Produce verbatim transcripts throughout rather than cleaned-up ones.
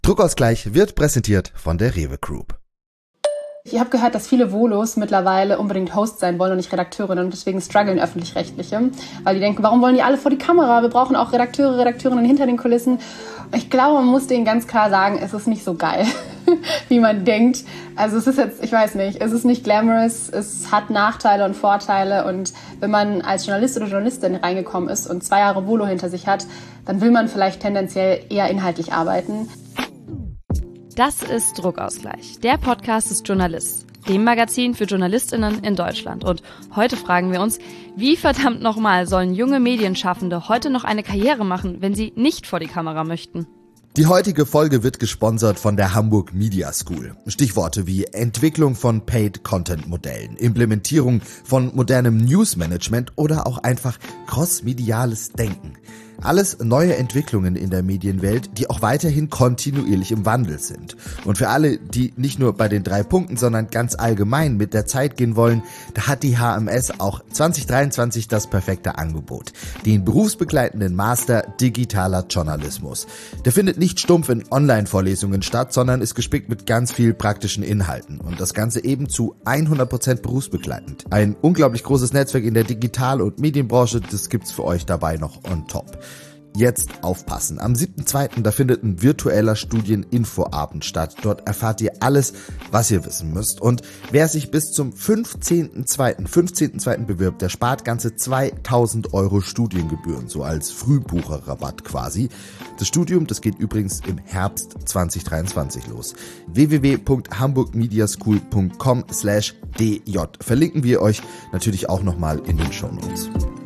Druckausgleich wird präsentiert von der Rewe Group. Ich habe gehört, dass viele Volos mittlerweile unbedingt Host sein wollen und nicht Redakteurinnen und deswegen strugglen Öffentlich-Rechtliche, weil die denken, warum wollen die alle vor die Kamera? Wir brauchen auch Redakteure, Redakteurinnen hinter den Kulissen. Ich glaube, man muss denen ganz klar sagen, es ist nicht so geil, wie man denkt. Also es ist jetzt, ich weiß nicht, es ist nicht glamorous, es hat Nachteile und Vorteile und wenn man als Journalist oder Journalistin reingekommen ist und zwei Jahre Volo hinter sich hat, dann will man vielleicht tendenziell eher inhaltlich arbeiten. Das ist Druckausgleich, der Podcast des Journalist, dem Magazin für JournalistInnen in Deutschland. Und heute fragen wir uns, wie verdammt nochmal sollen junge Medienschaffende heute noch eine Karriere machen, wenn sie nicht vor die Kamera möchten? Die heutige Folge wird gesponsert von der Hamburg Media School. Stichworte wie Entwicklung von Paid-Content-Modellen, Implementierung von modernem News-Management oder auch einfach crossmediales Denken. Alles neue Entwicklungen in der Medienwelt, die auch weiterhin kontinuierlich im Wandel sind. Und für alle, die nicht nur bei den drei Punkten, sondern ganz allgemein mit der Zeit gehen wollen, da hat die H M S auch zwanzig dreiundzwanzig das perfekte Angebot. Den berufsbegleitenden Master Digitaler Journalismus. Der findet nicht stumpf in Online-Vorlesungen statt, sondern ist gespickt mit ganz viel praktischen Inhalten. Und das Ganze eben zu hundert Prozent berufsbegleitend. Ein unglaublich großes Netzwerk in der Digital- und Medienbranche, das gibt's für euch dabei noch on top. Jetzt aufpassen. Am siebten zweiten da findet ein virtueller Studieninfoabend statt. Dort erfahrt ihr alles, was ihr wissen müsst. Und wer sich bis zum fünfzehnten zweiten fünfzehnten zweiten bewirbt, der spart ganze zweitausend Euro Studiengebühren, so als Frühbucherrabatt quasi. Das Studium, das geht übrigens im Herbst zwanzig dreiundzwanzig los. w w w punkt hamburgmediaschool punkt com slash d j verlinken wir euch natürlich auch nochmal in den Shownotes.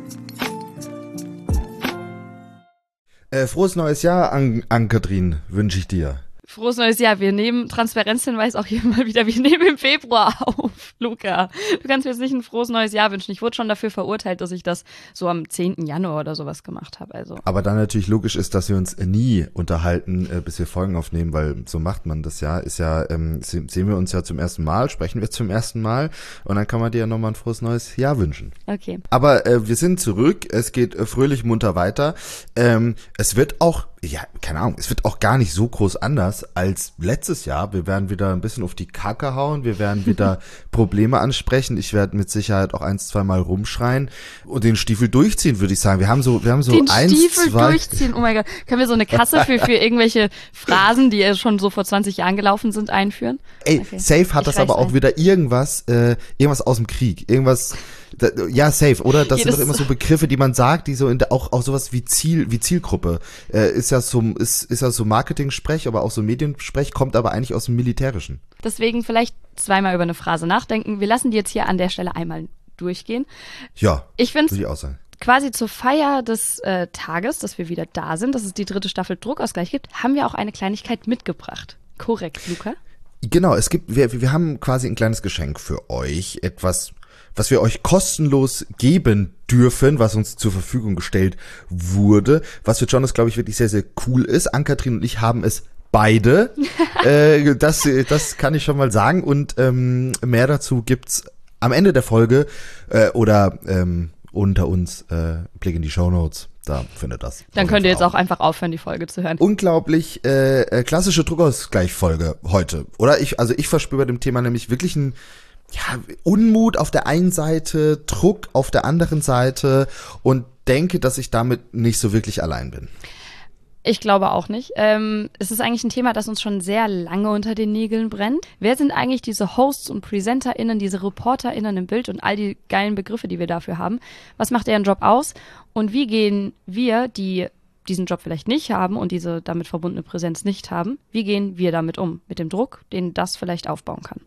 Äh, frohes neues Jahr, Ann-Kathrin, wünsche ich dir. Frohes neues Jahr. Wir nehmen Transparenzhinweis auch hier mal wieder. Wir nehmen im Februar auf, Luca. Du kannst mir jetzt nicht ein frohes neues Jahr wünschen. Ich wurde schon dafür verurteilt, dass ich das so am zehnten Januar oder sowas gemacht habe. Also. Aber dann natürlich logisch ist, dass wir uns nie unterhalten, äh, bis wir Folgen aufnehmen, weil so macht man das ja. Ist ja, ähm, sehen wir uns ja zum ersten Mal, sprechen wir zum ersten Mal und dann kann man dir ja nochmal ein frohes neues Jahr wünschen. Okay. Aber äh, wir sind zurück. Es geht äh, fröhlich munter weiter. Ähm, es wird auch Ja, keine Ahnung, es wird auch gar nicht so groß anders als letztes Jahr. Wir werden wieder ein bisschen auf die Kacke hauen, wir werden wieder Probleme ansprechen. Ich werde mit Sicherheit auch eins, zwei Mal rumschreien und den Stiefel durchziehen, würde ich sagen. Wir haben so, wir haben so den eins, Stiefel zwei durchziehen, oh mein Gott. Können wir so eine Kasse für, für irgendwelche Phrasen, die schon so vor zwanzig Jahren gelaufen sind, einführen? Ey, okay. safe hat ich das aber auch ein. wieder irgendwas, äh, irgendwas aus dem Krieg, irgendwas. Da, ja, safe, oder? Das Jedes sind doch immer so Begriffe, die man sagt, die so in der, auch, auch sowas wie Ziel, wie Zielgruppe, äh, ist ja so, ist, ist ja so Marketing-Sprech, aber auch so Mediensprech, kommt aber eigentlich aus dem Militärischen. Deswegen vielleicht zweimal über eine Phrase nachdenken. Wir lassen die jetzt hier an der Stelle einmal durchgehen. Ja, ich finde würde ich auch sagen. Quasi zur Feier des äh, Tages, dass wir wieder da sind, dass es die dritte Staffel Druckausgleich gibt, haben wir auch eine Kleinigkeit mitgebracht. Korrekt, Luca? Genau, es gibt, wir, wir haben quasi ein kleines Geschenk für euch, etwas, was wir euch kostenlos geben dürfen, was uns zur Verfügung gestellt wurde, was für Jonas, glaube ich, wirklich sehr, sehr cool ist. Ann-Kathrin und ich haben es beide, äh, das, das kann ich schon mal sagen und ähm, mehr dazu gibt's am Ende der Folge äh, oder ähm, unter uns, äh, Blick in die Shownotes. Da findet das. Dann könnt ihr jetzt auch einfach aufhören, die Folge zu hören. Unglaublich äh, klassische Druckausgleich-Folge heute, oder? Ich, also ich verspüre bei dem Thema nämlich wirklich einen ja, Unmut auf der einen Seite, Druck auf der anderen Seite und denke, dass ich damit nicht so wirklich allein bin. Ich glaube auch nicht. Ähm, es ist eigentlich ein Thema, das uns schon sehr lange unter den Nägeln brennt. Wer sind eigentlich diese Hosts und PresenterInnen, diese ReporterInnen im Bild und all die geilen Begriffe, die wir dafür haben? Was macht deren Job aus? Und wie gehen wir, die diesen Job vielleicht nicht haben und diese damit verbundene Präsenz nicht haben, wie gehen wir damit um? Mit dem Druck, den das vielleicht aufbauen kann.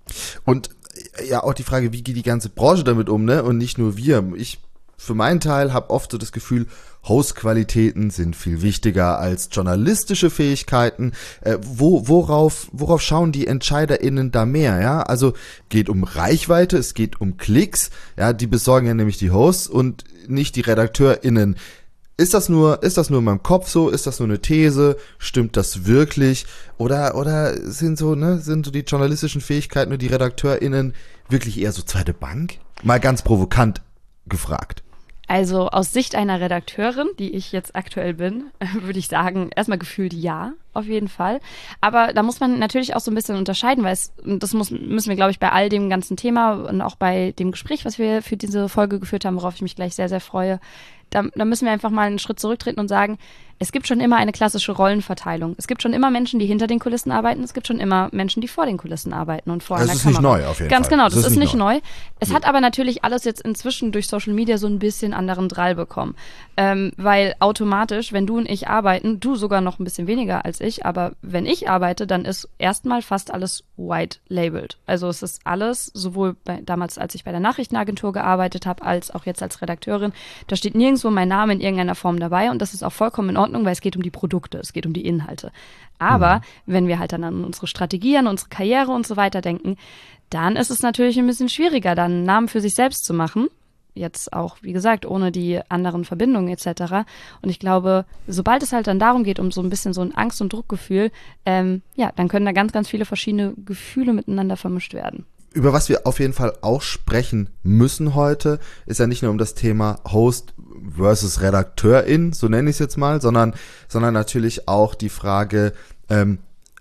Und ja, auch die Frage, wie geht die ganze Branche damit um, ne? Und nicht nur wir. Ich für meinen Teil habe oft so das Gefühl, Hostqualitäten sind viel wichtiger als journalistische Fähigkeiten. Äh, wo, worauf, worauf schauen die EntscheiderInnen da mehr? Ja, also geht um Reichweite, es geht um Klicks. Ja, die besorgen ja nämlich die Hosts und nicht die RedakteurInnen. Ist das nur, ist das nur in meinem Kopf so? Ist das nur eine These? Stimmt das wirklich? Oder, oder sind so, ne, sind so die journalistischen Fähigkeiten und die RedakteurInnen wirklich eher so zweite Bank? Mal ganz provokant gefragt. Also aus Sicht einer Redakteurin, die ich jetzt aktuell bin, würde ich sagen, erstmal gefühlt ja. auf jeden Fall. Aber da muss man natürlich auch so ein bisschen unterscheiden, weil es, das muss, müssen wir, glaube ich, bei all dem ganzen Thema und auch bei dem Gespräch, was wir für diese Folge geführt haben, worauf ich mich gleich sehr, sehr freue, da, da müssen wir einfach mal einen Schritt zurücktreten und sagen, es gibt schon immer eine klassische Rollenverteilung. Es gibt schon immer Menschen, die hinter den Kulissen arbeiten. Es gibt schon immer Menschen, die vor den Kulissen arbeiten und vor einer Kamera. Das ist nicht neu auf jeden Ganz Fall. genau, das, das ist, ist nicht neu. neu. Es nee. hat aber natürlich alles jetzt inzwischen durch Social Media so ein bisschen anderen Drall bekommen. Ähm, weil automatisch, wenn du und ich arbeiten, du sogar noch ein bisschen weniger als ich, aber wenn ich arbeite, dann ist erstmal fast alles white-labeled. Also es ist alles, sowohl bei, damals, als ich bei der Nachrichtenagentur gearbeitet habe, als auch jetzt als Redakteurin, da steht nirgendwo mein Name in irgendeiner Form dabei und das ist auch vollkommen in Ordnung, weil es geht um die Produkte, es geht um die Inhalte. Aber mhm. wenn wir halt dann an unsere Strategie, an unsere Karriere und so weiter denken, dann ist es natürlich ein bisschen schwieriger, dann einen Namen für sich selbst zu machen. Jetzt auch, wie gesagt, ohne die anderen Verbindungen et cetera. Und ich glaube, sobald es halt dann darum geht, um so ein bisschen so ein Angst- und Druckgefühl, ähm, ja, dann können da ganz, ganz viele verschiedene Gefühle miteinander vermischt werden. Über was wir auf jeden Fall auch sprechen müssen heute, ist ja nicht nur um das Thema Host versus Redakteurin, so nenne ich es jetzt mal, sondern, sondern natürlich auch die Frage, ähm,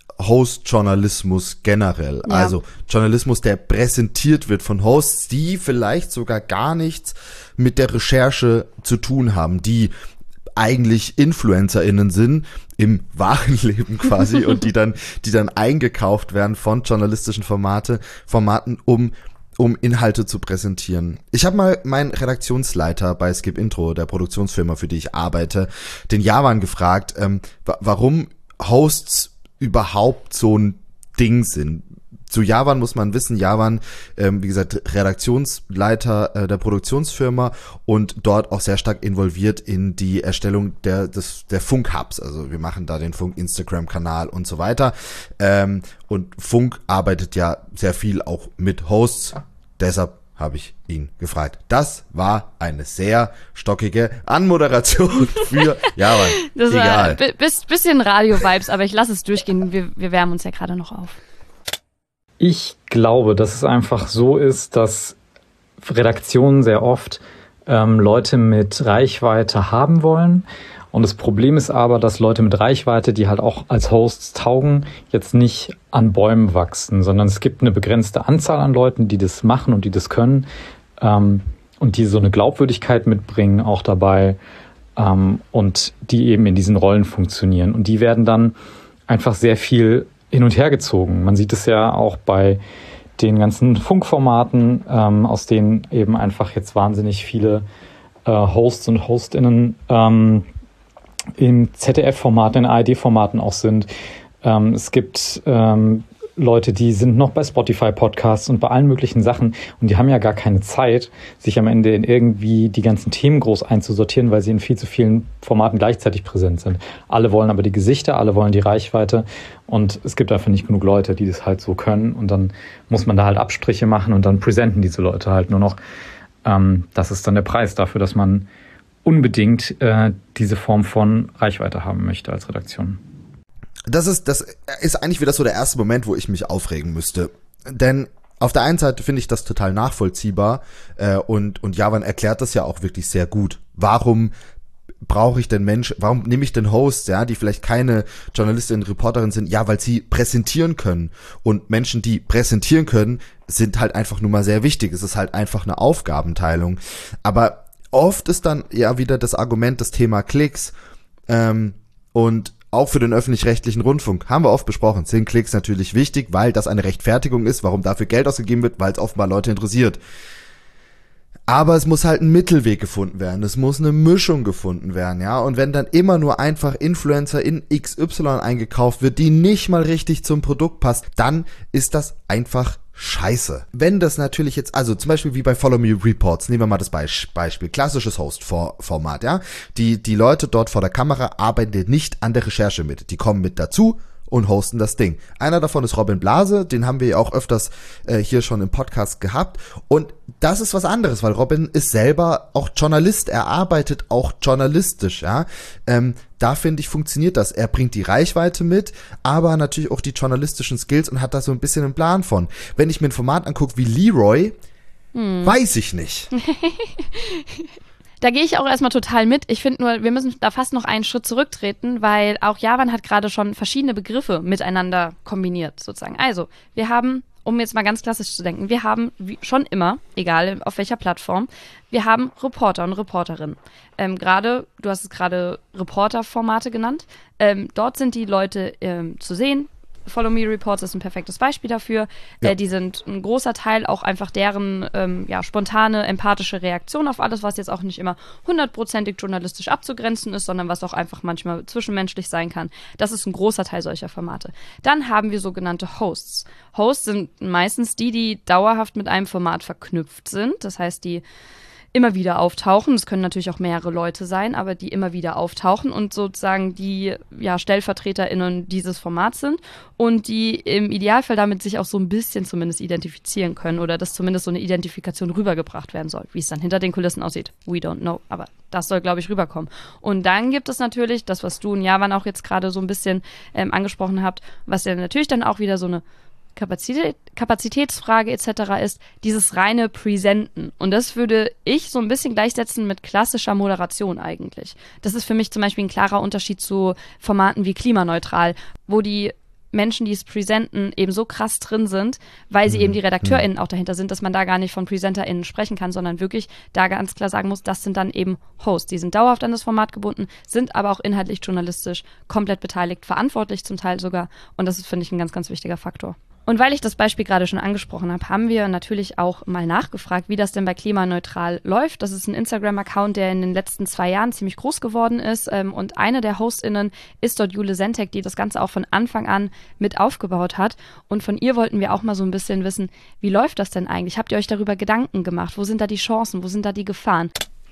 Host-Journalismus generell. Ja. Also Journalismus, der präsentiert wird von Hosts, die vielleicht sogar gar nichts mit der Recherche zu tun haben, die eigentlich InfluencerInnen sind, im wahren Leben quasi, und die dann, die dann eingekauft werden von journalistischen Formate, Formaten, um um Inhalte zu präsentieren. Ich habe mal meinen Redaktionsleiter bei Skip Intro, der Produktionsfirma, für die ich arbeite, den Javan gefragt, ähm, wa- warum Hosts überhaupt so ein Ding sind. Zu Javan muss man wissen, Javan, ähm, wie gesagt, Redaktionsleiter äh, der Produktionsfirma und dort auch sehr stark involviert in die Erstellung der des der Funk-Hubs. Also wir machen da den Funk-Instagram-Kanal und so weiter. Ähm, und Funk arbeitet ja sehr viel auch mit Hosts. Deshalb habe ich ihn gefragt. Das war eine sehr stockige Anmoderation für Javan. Das Egal. war ein bisschen Radio-Vibes, aber ich lasse es durchgehen. Wir, wir wärmen uns ja gerade noch auf. Ich glaube, dass es einfach so ist, dass Redaktionen sehr oft ähm, Leute mit Reichweite haben wollen. Und das Problem ist aber, dass Leute mit Reichweite, die halt auch als Hosts taugen, jetzt nicht an Bäumen wachsen, sondern es gibt eine begrenzte Anzahl an Leuten, die das machen und die das können ähm, und die so eine Glaubwürdigkeit mitbringen auch dabei ähm, und die eben in diesen Rollen funktionieren. Und die werden dann einfach sehr viel hin und her gezogen. Man sieht es ja auch bei den ganzen Funkformaten, ähm, aus denen eben einfach jetzt wahnsinnig viele äh, Hosts und Hostinnen ähm, im Z D F-Format, in A R D-Formaten auch sind. Ähm, es gibt ähm, Leute, die sind noch bei Spotify-Podcasts und bei allen möglichen Sachen und die haben ja gar keine Zeit, sich am Ende in irgendwie die ganzen Themen groß einzusortieren, weil sie in viel zu vielen Formaten gleichzeitig präsent sind. Alle wollen aber die Gesichter, alle wollen die Reichweite und es gibt einfach nicht genug Leute, die das halt so können und dann muss man da halt Abstriche machen und dann präsentieren diese Leute halt nur noch. Ähm, das ist dann der Preis dafür, dass man unbedingt äh, diese Form von Reichweite haben möchte als Redaktion. Das ist, das ist eigentlich wieder so der erste Moment, wo ich mich aufregen müsste. Denn auf der einen Seite finde ich das total nachvollziehbar äh, und, und Javan erklärt das ja auch wirklich sehr gut. Warum brauche ich denn Menschen, warum nehme ich denn Hosts, ja, die vielleicht keine Journalistin, Reporterin sind? Ja, weil sie präsentieren können. Und Menschen, die präsentieren können, sind halt einfach nur mal sehr wichtig. Es ist halt einfach eine Aufgabenteilung. Aber oft ist dann ja wieder das Argument, das Thema Klicks ähm, und auch für den öffentlich-rechtlichen Rundfunk, haben wir oft besprochen, sind Klicks natürlich wichtig, weil das eine Rechtfertigung ist, warum dafür Geld ausgegeben wird, weil es offenbar Leute interessiert. Aber es muss halt ein Mittelweg gefunden werden, es muss eine Mischung gefunden werden, ja, und wenn dann immer nur einfach Influencer in X Y eingekauft wird, die nicht mal richtig zum Produkt passt, dann ist das einfach scheiße. Wenn das natürlich jetzt, also zum Beispiel wie bei Follow Me Reports, nehmen wir mal das Beispiel, klassisches Host-Format, ja, die, die Leute dort vor der Kamera arbeiten nicht an der Recherche mit, die kommen mit dazu und hosten das Ding. Einer davon ist Robin Blase, den haben wir ja auch öfters äh, hier schon im Podcast gehabt und das ist was anderes, weil Robin ist selber auch Journalist, er arbeitet auch journalistisch, ja, ähm, da finde ich, funktioniert das. Er bringt die Reichweite mit, aber natürlich auch die journalistischen Skills und hat da so ein bisschen einen Plan von. Wenn ich mir ein Format angucke wie Leroy, hm. weiß ich nicht. Da gehe ich auch erstmal total mit. Ich finde nur, wir müssen da fast noch einen Schritt zurücktreten, weil auch Javan hat gerade schon verschiedene Begriffe miteinander kombiniert, sozusagen. Also, wir haben, um jetzt mal ganz klassisch zu denken, wir haben wie schon immer, egal auf welcher Plattform, wir haben Reporter und Reporterinnen. Ähm, gerade, du hast es gerade Reporter-Formate genannt. Ähm, dort sind die Leute ähm, zu sehen. Follow Me Reports ist ein perfektes Beispiel dafür. Ja. Äh, die sind ein großer Teil auch einfach deren ähm, ja, spontane, empathische Reaktion auf alles, was jetzt auch nicht immer hundertprozentig journalistisch abzugrenzen ist, sondern was auch einfach manchmal zwischenmenschlich sein kann. Das ist ein großer Teil solcher Formate. Dann haben wir sogenannte Hosts. Hosts sind meistens die, die dauerhaft mit einem Format verknüpft sind. Das heißt, die immer wieder auftauchen. Es können natürlich auch mehrere Leute sein, aber die immer wieder auftauchen und sozusagen die ja, StellvertreterInnen dieses Formats sind und die im Idealfall damit sich auch so ein bisschen zumindest identifizieren können oder dass zumindest so eine Identifikation rübergebracht werden soll. Wie es dann hinter den Kulissen aussieht, we don't know. Aber das soll, glaube ich, rüberkommen. Und dann gibt es natürlich das, was du und Javan auch jetzt gerade so ein bisschen ähm, angesprochen habt, was ja natürlich dann auch wieder so eine Kapazität, Kapazitätsfrage et cetera ist, dieses reine Präsenten. Und das würde ich so ein bisschen gleichsetzen mit klassischer Moderation eigentlich. Das ist für mich zum Beispiel ein klarer Unterschied zu Formaten wie Klimaneutral, wo die Menschen, die es präsenten, eben so krass drin sind, weil sie mhm. eben die RedakteurInnen auch dahinter sind, dass man da gar nicht von PräsenterInnen sprechen kann, sondern wirklich da ganz klar sagen muss, das sind dann eben Hosts. Die sind dauerhaft an das Format gebunden, sind aber auch inhaltlich journalistisch komplett beteiligt, verantwortlich zum Teil sogar. Und das ist, finde ich, ein ganz, ganz wichtiger Faktor. Und weil ich das Beispiel gerade schon angesprochen habe, haben wir natürlich auch mal nachgefragt, wie das denn bei Klimaneutral läuft. Das ist ein Instagram-Account, der in den letzten zwei Jahren ziemlich groß geworden ist. Und eine der HostInnen ist dort Jule Sentek, die das Ganze auch von Anfang an mit aufgebaut hat. Und von ihr wollten wir auch mal so ein bisschen wissen, wie läuft das denn eigentlich? Habt ihr euch darüber Gedanken gemacht? Wo sind da die Chancen? Wo sind da die Gefahren?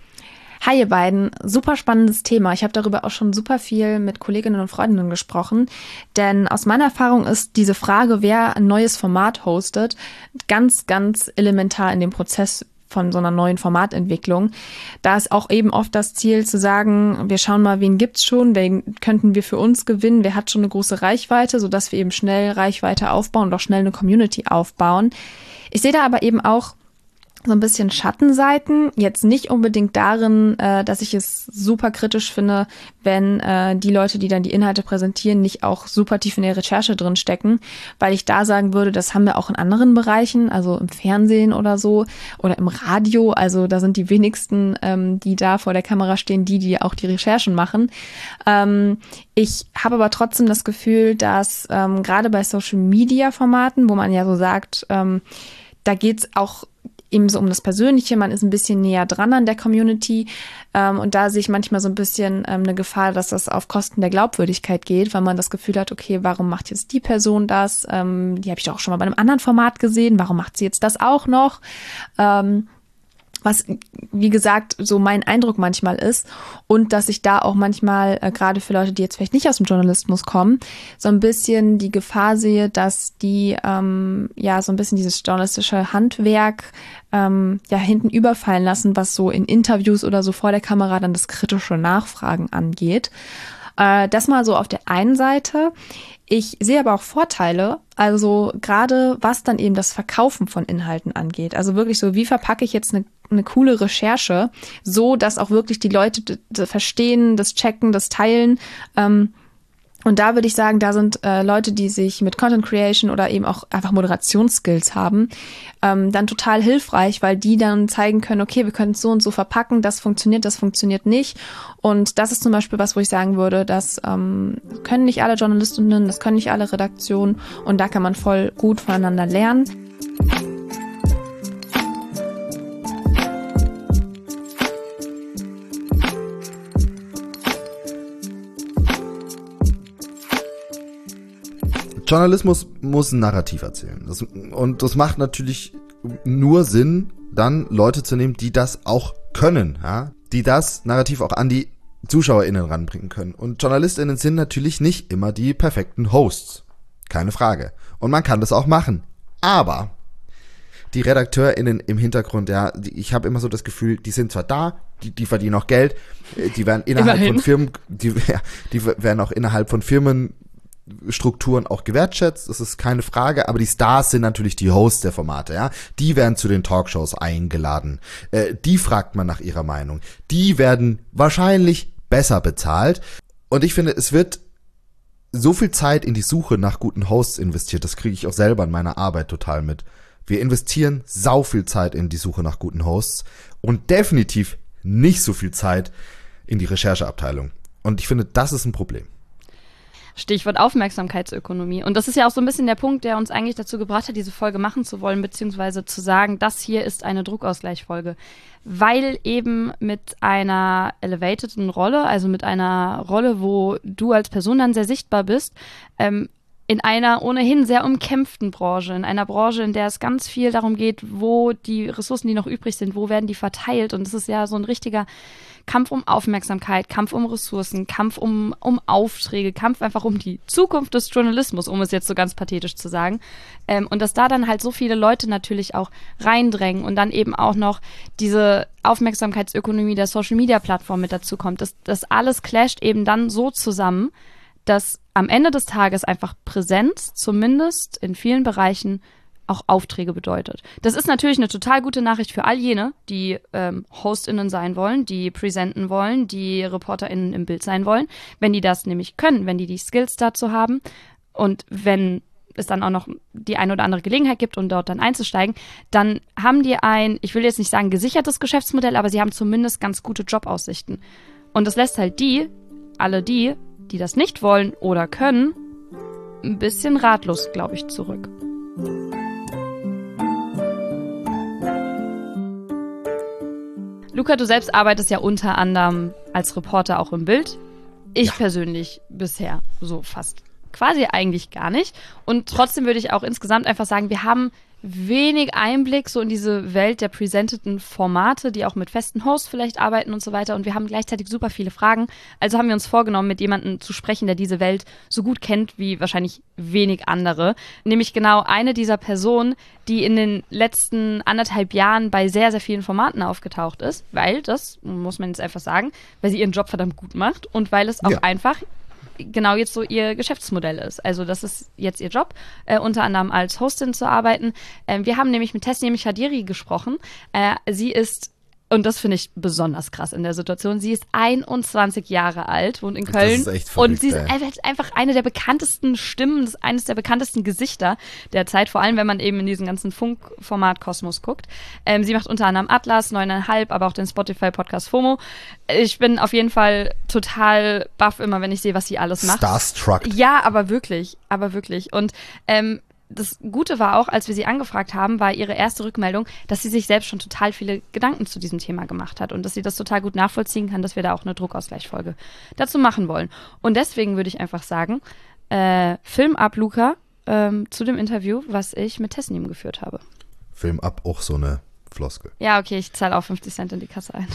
Hi ihr beiden, super spannendes Thema. Ich habe darüber auch schon super viel mit Kolleginnen und Freundinnen gesprochen, denn aus meiner Erfahrung ist diese Frage, wer ein neues Format hostet, ganz, ganz elementar in dem Prozess von so einer neuen Formatentwicklung. Da ist auch eben oft das Ziel zu sagen, wir schauen mal, wen gibt's schon, wen könnten wir für uns gewinnen, wer hat schon eine große Reichweite, sodass wir eben schnell Reichweite aufbauen und auch schnell eine Community aufbauen. Ich sehe da aber eben auch so ein bisschen Schattenseiten, jetzt nicht unbedingt darin, äh, dass ich es super kritisch finde, wenn äh, die Leute, die dann die Inhalte präsentieren, nicht auch super tief in der Recherche drin stecken, weil ich da sagen würde, das haben wir auch in anderen Bereichen, also im Fernsehen oder so oder im Radio, also da sind die wenigsten, ähm, die da vor der Kamera stehen, die, die auch die Recherchen machen. Ähm, ich habe aber trotzdem das Gefühl, dass ähm, gerade bei Social-Media-Formaten, wo man ja so sagt, ähm, da geht's auch eben so um das Persönliche, man ist ein bisschen näher dran an der Community ähm, und da sehe ich manchmal so ein bisschen ähm, eine Gefahr, dass das auf Kosten der Glaubwürdigkeit geht, weil man das Gefühl hat, okay, warum macht jetzt die Person das? Ähm, die habe ich doch auch schon mal bei einem anderen Format gesehen, warum macht sie jetzt das auch noch? Ähm, was, wie gesagt, so mein Eindruck manchmal ist und dass ich da auch manchmal, äh, gerade für Leute, die jetzt vielleicht nicht aus dem Journalismus kommen, so ein bisschen die Gefahr sehe, dass die ähm, ja so ein bisschen dieses journalistische Handwerk ähm, ja hinten überfallen lassen, was so in Interviews oder so vor der Kamera dann das kritische Nachfragen angeht. Äh, das mal so auf der einen Seite. Ich sehe aber auch Vorteile, also gerade was dann eben das Verkaufen von Inhalten angeht. Also wirklich so, wie verpacke ich jetzt eine, eine coole Recherche, so dass auch wirklich die Leute d- d- verstehen, das checken, das teilen. Ähm, und da würde ich sagen, da sind äh, Leute, die sich mit Content Creation oder eben auch einfach Moderationsskills haben, ähm, dann total hilfreich, weil die dann zeigen können, okay, wir können es so und so verpacken, das funktioniert, das funktioniert nicht. Und das ist zum Beispiel was, wo ich sagen würde, das ähm, können nicht alle Journalistinnen, das können nicht alle Redaktionen und da kann man voll gut voneinander lernen. Journalismus muss ein Narrativ erzählen. Das, und das macht natürlich nur Sinn, dann Leute zu nehmen, die das auch können, ja? Die das Narrativ auch an die ZuschauerInnen ranbringen können. Und JournalistInnen sind natürlich nicht immer die perfekten Hosts. Keine Frage. Und man kann das auch machen. Aber die RedakteurInnen im Hintergrund, ja, die, ich habe immer so das Gefühl, die sind zwar da, die, die verdienen auch Geld, die werden innerhalb Immerhin. von Firmen, die, ja, die werden auch innerhalb von Firmen Strukturen auch gewertschätzt, das ist keine Frage, aber die Stars sind natürlich die Hosts der Formate, ja. Die werden zu den Talkshows eingeladen. Äh, die fragt man nach ihrer Meinung. Die werden wahrscheinlich besser bezahlt. Und ich finde, es wird so viel Zeit in die Suche nach guten Hosts investiert, das kriege ich auch selber in meiner Arbeit total mit. Wir investieren sau viel Zeit in die Suche nach guten Hosts und definitiv nicht so viel Zeit in die Rechercheabteilung. Und ich finde, das ist ein Problem. Stichwort Aufmerksamkeitsökonomie. Und das ist ja auch so ein bisschen der Punkt, der uns eigentlich dazu gebracht hat, diese Folge machen zu wollen, beziehungsweise zu sagen, das hier ist eine Druckausgleichsfolge. Weil eben mit einer elevateden Rolle, also mit einer Rolle, wo du als Person dann sehr sichtbar bist, ähm, in einer ohnehin sehr umkämpften Branche, in einer Branche, in der es ganz viel darum geht, wo die Ressourcen, die noch übrig sind, wo werden die verteilt. Und es ist ja so ein richtiger Kampf um Aufmerksamkeit, Kampf um Ressourcen, Kampf um, um Aufträge, Kampf einfach um die Zukunft des Journalismus, um es jetzt so ganz pathetisch zu sagen. Ähm, und dass da dann halt so viele Leute natürlich auch reindrängen und dann eben auch noch diese Aufmerksamkeitsökonomie der Social-Media-Plattform mit dazu kommt. Das, das alles clasht eben dann so zusammen, dass am Ende des Tages einfach Präsenz, zumindest in vielen Bereichen, auch Aufträge bedeutet. Das ist natürlich eine total gute Nachricht für all jene, die ähm, HostInnen sein wollen, die präsenten wollen, die ReporterInnen im Bild sein wollen. Wenn die das nämlich können, wenn die die Skills dazu haben und wenn es dann auch noch die eine oder andere Gelegenheit gibt, um dort dann einzusteigen, dann haben die ein, ich will jetzt nicht sagen gesichertes Geschäftsmodell, aber sie haben zumindest ganz gute Jobaussichten. Und das lässt halt die, alle die, die das nicht wollen oder können, ein bisschen ratlos, glaube ich, zurück. Luca, du selbst arbeitest ja unter anderem als Reporter auch im Bild. Ich ja. persönlich bisher so fast quasi eigentlich gar nicht. Und trotzdem würde ich auch insgesamt einfach sagen, wir haben wenig Einblick so in diese Welt der presenteten Formate, die auch mit festen Hosts vielleicht arbeiten und so weiter. Und wir haben gleichzeitig super viele Fragen. Also haben wir uns vorgenommen, mit jemandem zu sprechen, der diese Welt so gut kennt wie wahrscheinlich wenig andere. Nämlich genau eine dieser Personen, die in den letzten anderthalb Jahren bei sehr, sehr vielen Formaten aufgetaucht ist. Weil, das muss man jetzt einfach sagen, weil sie ihren Job verdammt gut macht und weil es auch ja. einfach genau jetzt so ihr Geschäftsmodell ist. Also das ist jetzt ihr Job, äh, unter anderem als Hostin zu arbeiten. Ähm, wir haben nämlich mit Tesneem Chaderi gesprochen. Äh, sie ist, und das finde ich besonders krass in der Situation, sie ist einundzwanzig Jahre alt, wohnt in Köln. Das ist echt verrückt, und sie ist ey. einfach eine der bekanntesten Stimmen, eines der bekanntesten Gesichter der Zeit, vor allem wenn man eben in diesen ganzen Funkformat-Kosmos guckt. Ähm, sie macht unter anderem Atlas, neuneinhalb, aber auch den Spotify-Podcast FOMO. Ich bin auf jeden Fall total baff immer, wenn ich sehe, was sie alles macht. Starstruck. Ja, aber wirklich, aber wirklich. Und ähm, das Gute war auch, als wir sie angefragt haben, war ihre erste Rückmeldung, dass sie sich selbst schon total viele Gedanken zu diesem Thema gemacht hat und dass sie das total gut nachvollziehen kann, dass wir da auch eine Druckausgleichsfolge dazu machen wollen. Und deswegen würde ich einfach sagen, äh, Film ab, Luca, ähm, zu dem Interview, was ich mit Tesneem geführt habe. Film ab, auch so eine Floskel. Ja, okay, ich zahle auch fünfzig Cent in die Kasse ein.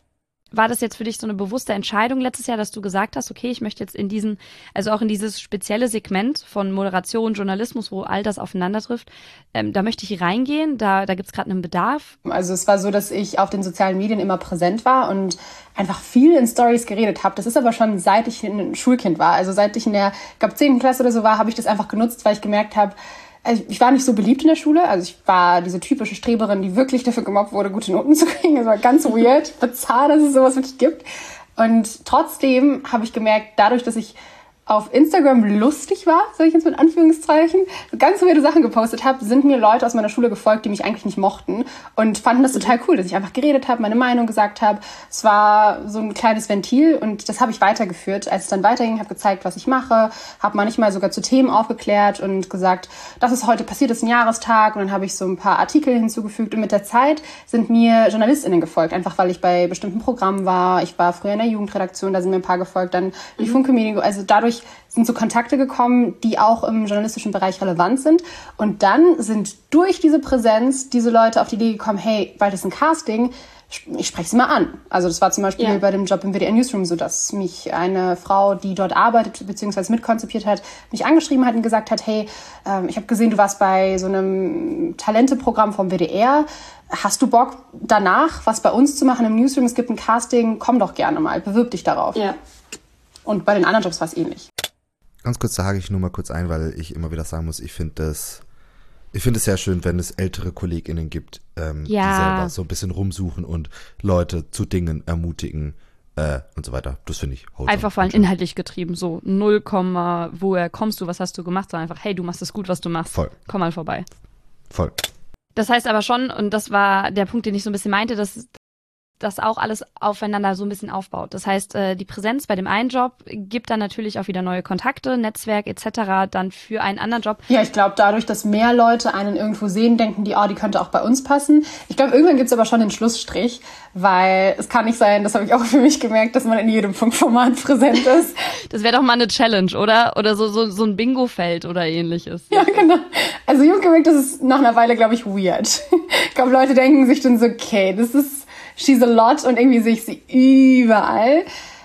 War das jetzt für dich so eine bewusste Entscheidung letztes Jahr, dass du gesagt hast, okay, ich möchte jetzt in diesen, also auch in dieses spezielle Segment von Moderation, Journalismus, wo all das aufeinander trifft, ähm, da möchte ich reingehen, da, da gibt es gerade einen Bedarf? Also es war so, dass ich auf den sozialen Medien immer präsent war und einfach viel in Stories geredet habe. Das ist aber schon seit ich ein Schulkind war. Also seit ich in der, ich glaube, zehnten Klasse oder so war, habe ich das einfach genutzt, weil ich gemerkt habe, also ich war nicht so beliebt in der Schule, also ich war diese typische Streberin, die wirklich dafür gemobbt wurde, gute Noten zu kriegen. Das war ganz weird, bizarr, dass es sowas wirklich gibt. Und trotzdem habe ich gemerkt, dadurch, dass ich auf Instagram lustig war, sage ich jetzt mit Anführungszeichen, ganz weirde Sachen gepostet habe, sind mir Leute aus meiner Schule gefolgt, die mich eigentlich nicht mochten und fanden das total cool, dass ich einfach geredet habe, meine Meinung gesagt habe. Es war so ein kleines Ventil und das habe ich weitergeführt. Als es dann weiterging, habe gezeigt, was ich mache, habe manchmal sogar zu Themen aufgeklärt und gesagt, das ist heute passiert, das ist ein Jahrestag, und dann habe ich so ein paar Artikel hinzugefügt und mit der Zeit sind mir JournalistInnen gefolgt, einfach weil ich bei bestimmten Programmen war. Ich war früher in der Jugendredaktion, da sind mir ein paar gefolgt, dann die mhm. Funke Medien, also dadurch sind so Kontakte gekommen, die auch im journalistischen Bereich relevant sind. Und dann sind durch diese Präsenz diese Leute auf die Idee gekommen, hey, bald ist ein Casting, ich spreche sie mal an. Also das war zum Beispiel ja. bei dem Job im W D R Newsroom so, dass mich eine Frau, die dort arbeitet bzw. mitkonzipiert hat, mich angeschrieben hat und gesagt hat, hey, ähm, ich habe gesehen, du warst bei so einem Talente-Programm vom W D R. Hast du Bock, danach was bei uns zu machen im Newsroom? Es gibt ein Casting, komm doch gerne mal, bewirb dich darauf. Ja. Und bei den anderen Jobs war es ähnlich. Ganz kurz, da hake ich nur mal kurz ein, weil ich immer wieder sagen muss, ich finde das, ich finde es sehr schön, wenn es ältere KollegInnen gibt, ähm, Ja. die selber so ein bisschen rumsuchen und Leute zu Dingen ermutigen äh, und so weiter. Das finde ich wholesome. Einfach vor allem Und schön. inhaltlich getrieben, so null, woher kommst du, was hast du gemacht, sondern einfach, hey, du machst es gut, was du machst. Voll. Komm mal vorbei. Voll. Das heißt aber schon, und das war der Punkt, den ich so ein bisschen meinte, dass das auch alles aufeinander so ein bisschen aufbaut. Das heißt, äh, die Präsenz bei dem einen Job gibt dann natürlich auch wieder neue Kontakte, Netzwerk et cetera dann für einen anderen Job. Ja, ich glaube, dadurch, dass mehr Leute einen irgendwo sehen, denken die, oh, die könnte auch bei uns passen. Ich glaube, irgendwann gibt's aber schon den Schlussstrich, weil es kann nicht sein, das habe ich auch für mich gemerkt, dass man in jedem Funkformat präsent ist. Das wäre doch mal eine Challenge, oder? Oder so, so, so ein Bingo-Feld oder ähnliches. Ja, genau. Also ich habe gemerkt, das ist nach einer Weile, glaube ich, weird. Ich glaube, Leute denken sich dann so, okay, das ist she's a lot und irgendwie sehe ich sie überall.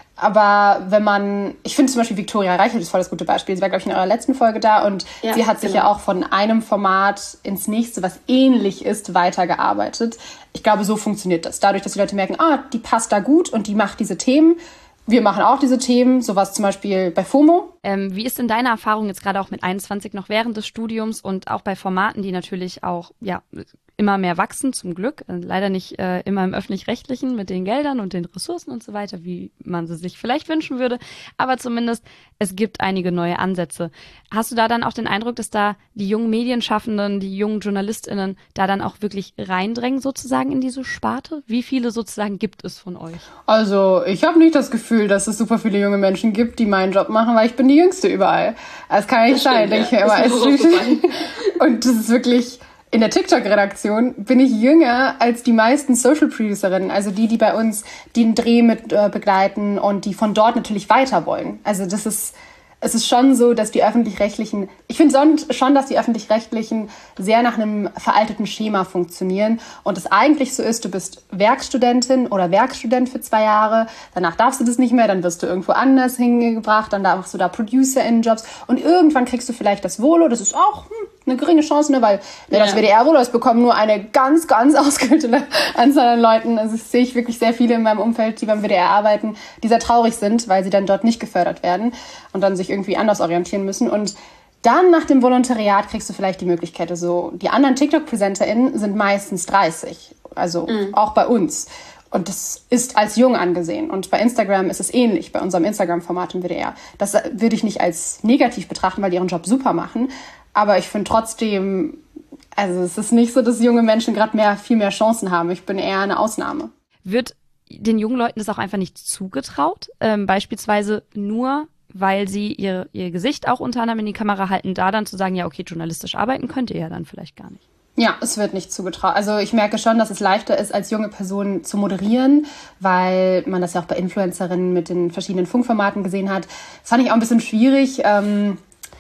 Aber wenn man, ich finde zum Beispiel Victoria Reichelt ist voll das gute Beispiel. Sie war, glaube ich, in eurer letzten Folge da und Ja, sie hat sich genau. ja auch von einem Format ins nächste, was ähnlich ist, weitergearbeitet. Ich glaube, so funktioniert das. Dadurch, dass die Leute merken, ah, die passt da gut und die macht diese Themen. Wir machen auch diese Themen, sowas zum Beispiel bei FOMO. Ähm, wie ist denn deine Erfahrung jetzt gerade auch mit einundzwanzig noch während des Studiums und auch bei Formaten, die natürlich auch ja immer mehr wachsen, zum Glück. Äh, leider nicht äh, immer im Öffentlich-Rechtlichen mit den Geldern und den Ressourcen und so weiter, wie man sie sich vielleicht wünschen würde. Aber zumindest, es gibt einige neue Ansätze. Hast du da dann auch den Eindruck, dass da die jungen Medienschaffenden, die jungen JournalistInnen da dann auch wirklich reindrängen sozusagen in diese Sparte? Wie viele sozusagen gibt es von euch? Also ich habe nicht das Gefühl, dass es super viele junge Menschen gibt, die meinen Job machen, weil ich bin die Jüngste überall. Das kann ja nicht Das sein, stimmt, denke ich ja. mir immer. Das ist mir auch aufgefallen. Und das ist wirklich, in der TikTok-Redaktion bin ich jünger als die meisten Social-Producerinnen, also die, die bei uns den Dreh mit äh, begleiten und die von dort natürlich weiter wollen. Also das ist, es ist schon so, dass die Öffentlich-Rechtlichen, ich finde schon, dass die Öffentlich-Rechtlichen sehr nach einem veralteten Schema funktionieren und es eigentlich so ist, du bist Werkstudentin oder Werkstudent für zwei Jahre, danach darfst du das nicht mehr, dann wirst du irgendwo anders hingebracht, dann machst du da ProducerInnen-Jobs und irgendwann kriegst du vielleicht das Volo, das ist auch hm, eine geringe Chance, ne, weil ja. das W D R-Volo, das bekommen nur eine ganz, ganz ausgewählte Anzahl an Leuten. Also das sehe ich wirklich sehr viele in meinem Umfeld, die beim W D R arbeiten, die sehr traurig sind, weil sie dann dort nicht gefördert werden und dann sich irgendwie anders orientieren müssen. Und dann nach dem Volontariat kriegst du vielleicht die Möglichkeit, also die anderen TikTok-PräsenterInnen sind meistens dreißig, also mhm. auch bei uns. Und das ist als jung angesehen. Und bei Instagram ist es ähnlich, bei unserem Instagram-Format im W D R. Das würde ich nicht als negativ betrachten, weil die ihren Job super machen. Aber ich finde trotzdem, also es ist nicht so, dass junge Menschen gerade mehr, viel mehr Chancen haben. Ich bin eher eine Ausnahme. Wird den jungen Leuten das auch einfach nicht zugetraut? Ähm, beispielsweise nur, weil sie ihr, ihr Gesicht auch unter anderem in die Kamera halten, da dann zu sagen, ja okay, journalistisch arbeiten könnt ihr ja dann vielleicht gar nicht. Ja, es wird nicht zugetraut. Also ich merke schon, dass es leichter ist, als junge Person zu moderieren, weil man das ja auch bei Influencerinnen mit den verschiedenen Funkformaten gesehen hat. Das fand ich auch ein bisschen schwierig, ähm,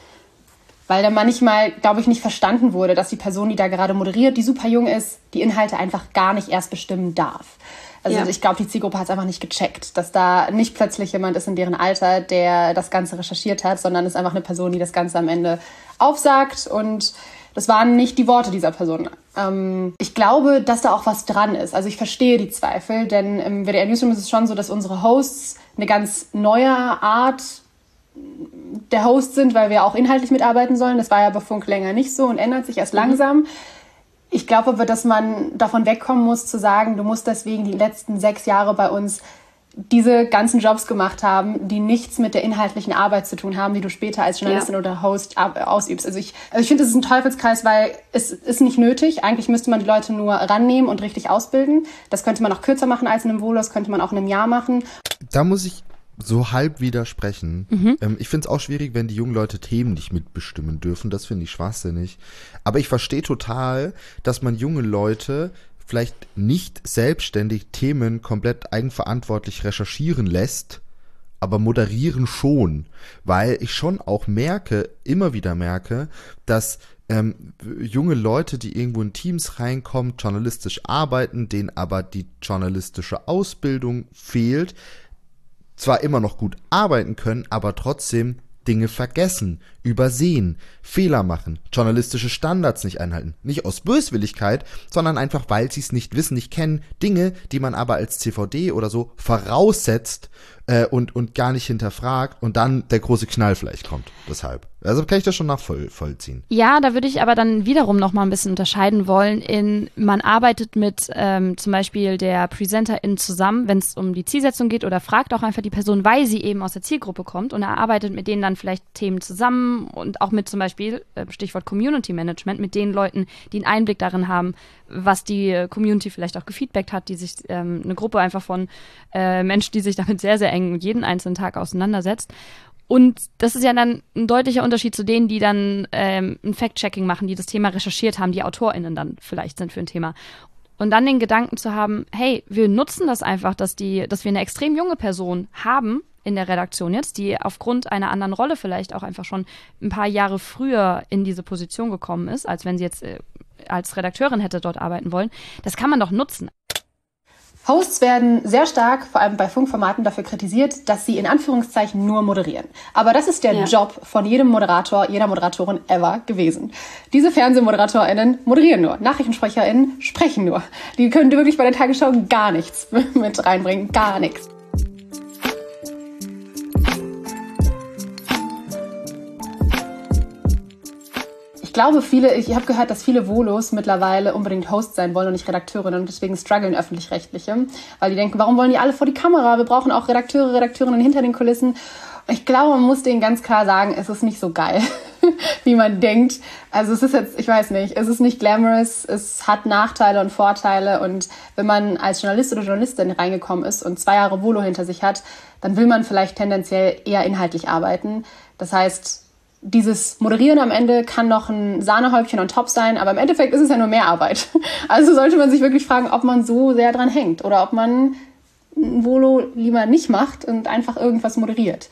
weil da manchmal, glaube ich, nicht verstanden wurde, dass die Person, die da gerade moderiert, die super jung ist, die Inhalte einfach gar nicht erst bestimmen darf. Also ja. ich glaube, die Zielgruppe hat es einfach nicht gecheckt, dass da nicht plötzlich jemand ist in deren Alter, der das Ganze recherchiert hat, sondern es ist einfach eine Person, die das Ganze am Ende aufsagt und das waren nicht die Worte dieser Person. Ähm, ich glaube, dass da auch was dran ist. Also ich verstehe die Zweifel, denn im W D R-Newsroom ist es schon so, dass unsere Hosts eine ganz neue Art der Host sind, weil wir auch inhaltlich mitarbeiten sollen. Das war ja bei Funk länger nicht so und ändert sich erst mhm. langsam. Ich glaube aber, dass man davon wegkommen muss, zu sagen, du musst deswegen die letzten sechs Jahre bei uns diese ganzen Jobs gemacht haben, die nichts mit der inhaltlichen Arbeit zu tun haben, die du später als Journalistin ja. oder Host ausübst. Also ich, also ich finde, das ist ein Teufelskreis, weil es ist nicht nötig. Eigentlich müsste man die Leute nur rannehmen und richtig ausbilden. Das könnte man auch kürzer machen als in einem Volo, das könnte man auch in einem Jahr machen. Da muss ich so halb widersprechen. Mhm. Ähm, ich finde es auch schwierig, wenn die jungen Leute Themen nicht mitbestimmen dürfen. Das finde ich schwachsinnig. Aber ich verstehe total, dass man junge Leute vielleicht nicht selbstständig Themen komplett eigenverantwortlich recherchieren lässt, aber moderieren schon. Weil ich schon auch merke, immer wieder merke, dass ähm, junge Leute, die irgendwo in Teams reinkommen, journalistisch arbeiten, denen aber die journalistische Ausbildung fehlt, zwar immer noch gut arbeiten können, aber trotzdem Dinge vergessen übersehen, Fehler machen, journalistische Standards nicht einhalten. Nicht aus Böswilligkeit, sondern einfach, weil sie es nicht wissen, nicht kennen. Dinge, die man aber als C V D oder so voraussetzt äh, und, und gar nicht hinterfragt und dann der große Knall vielleicht kommt. Deshalb. Also kann ich das schon nachvollziehen. Ja, da würde ich aber dann wiederum noch mal ein bisschen unterscheiden wollen in, man arbeitet mit ähm, zum Beispiel der PräsenterIn zusammen, wenn es um die Zielsetzung geht, oder fragt auch einfach die Person, weil sie eben aus der Zielgruppe kommt, und er arbeitet mit denen dann vielleicht Themen zusammen und auch mit zum Beispiel, äh, Stichwort Community Management, mit den Leuten, die einen Einblick darin haben, was die Community vielleicht auch gefeedbackt hat, die sich ähm, eine Gruppe einfach von äh, Menschen, die sich damit sehr, sehr eng jeden einzelnen Tag auseinandersetzt. Und das ist ja dann ein deutlicher Unterschied zu denen, die dann ähm, ein Fact-Checking machen, die das Thema recherchiert haben, die AutorInnen dann vielleicht sind für ein Thema. Und dann den Gedanken zu haben, hey, wir nutzen das einfach, dass die, dass wir eine extrem junge Person haben in der Redaktion jetzt, die aufgrund einer anderen Rolle vielleicht auch einfach schon ein paar Jahre früher in diese Position gekommen ist, als wenn sie jetzt äh, als Redakteurin hätte dort arbeiten wollen. Das kann man doch nutzen. Hosts werden sehr stark, vor allem bei Funkformaten, dafür kritisiert, dass sie in Anführungszeichen nur moderieren. Aber das ist der ja. Job von jedem Moderator, jeder Moderatorin ever gewesen. Diese FernsehmoderatorInnen moderieren nur. NachrichtensprecherInnen sprechen nur. Die können wirklich bei der Tagesschau gar nichts mit reinbringen. Gar nichts. Ich glaube, viele, ich habe gehört, dass viele Volos mittlerweile unbedingt Host sein wollen und nicht Redakteurinnen, und deswegen strugglen Öffentlich-Rechtliche, weil die denken, warum wollen die alle vor die Kamera? Wir brauchen auch Redakteure, Redakteurinnen hinter den Kulissen. Ich glaube, man muss denen ganz klar sagen, es ist nicht so geil, wie man denkt. Also es ist jetzt, ich weiß nicht, es ist nicht glamorous, es hat Nachteile und Vorteile, und wenn man als Journalist oder Journalistin reingekommen ist und zwei Jahre Volo hinter sich hat, dann will man vielleicht tendenziell eher inhaltlich arbeiten. Das heißt, dieses Moderieren am Ende kann noch ein Sahnehäubchen on top sein, aber im Endeffekt ist es ja nur mehr Arbeit. Also sollte man sich wirklich fragen, ob man so sehr dran hängt oder ob man ein Volo lieber nicht macht und einfach irgendwas moderiert.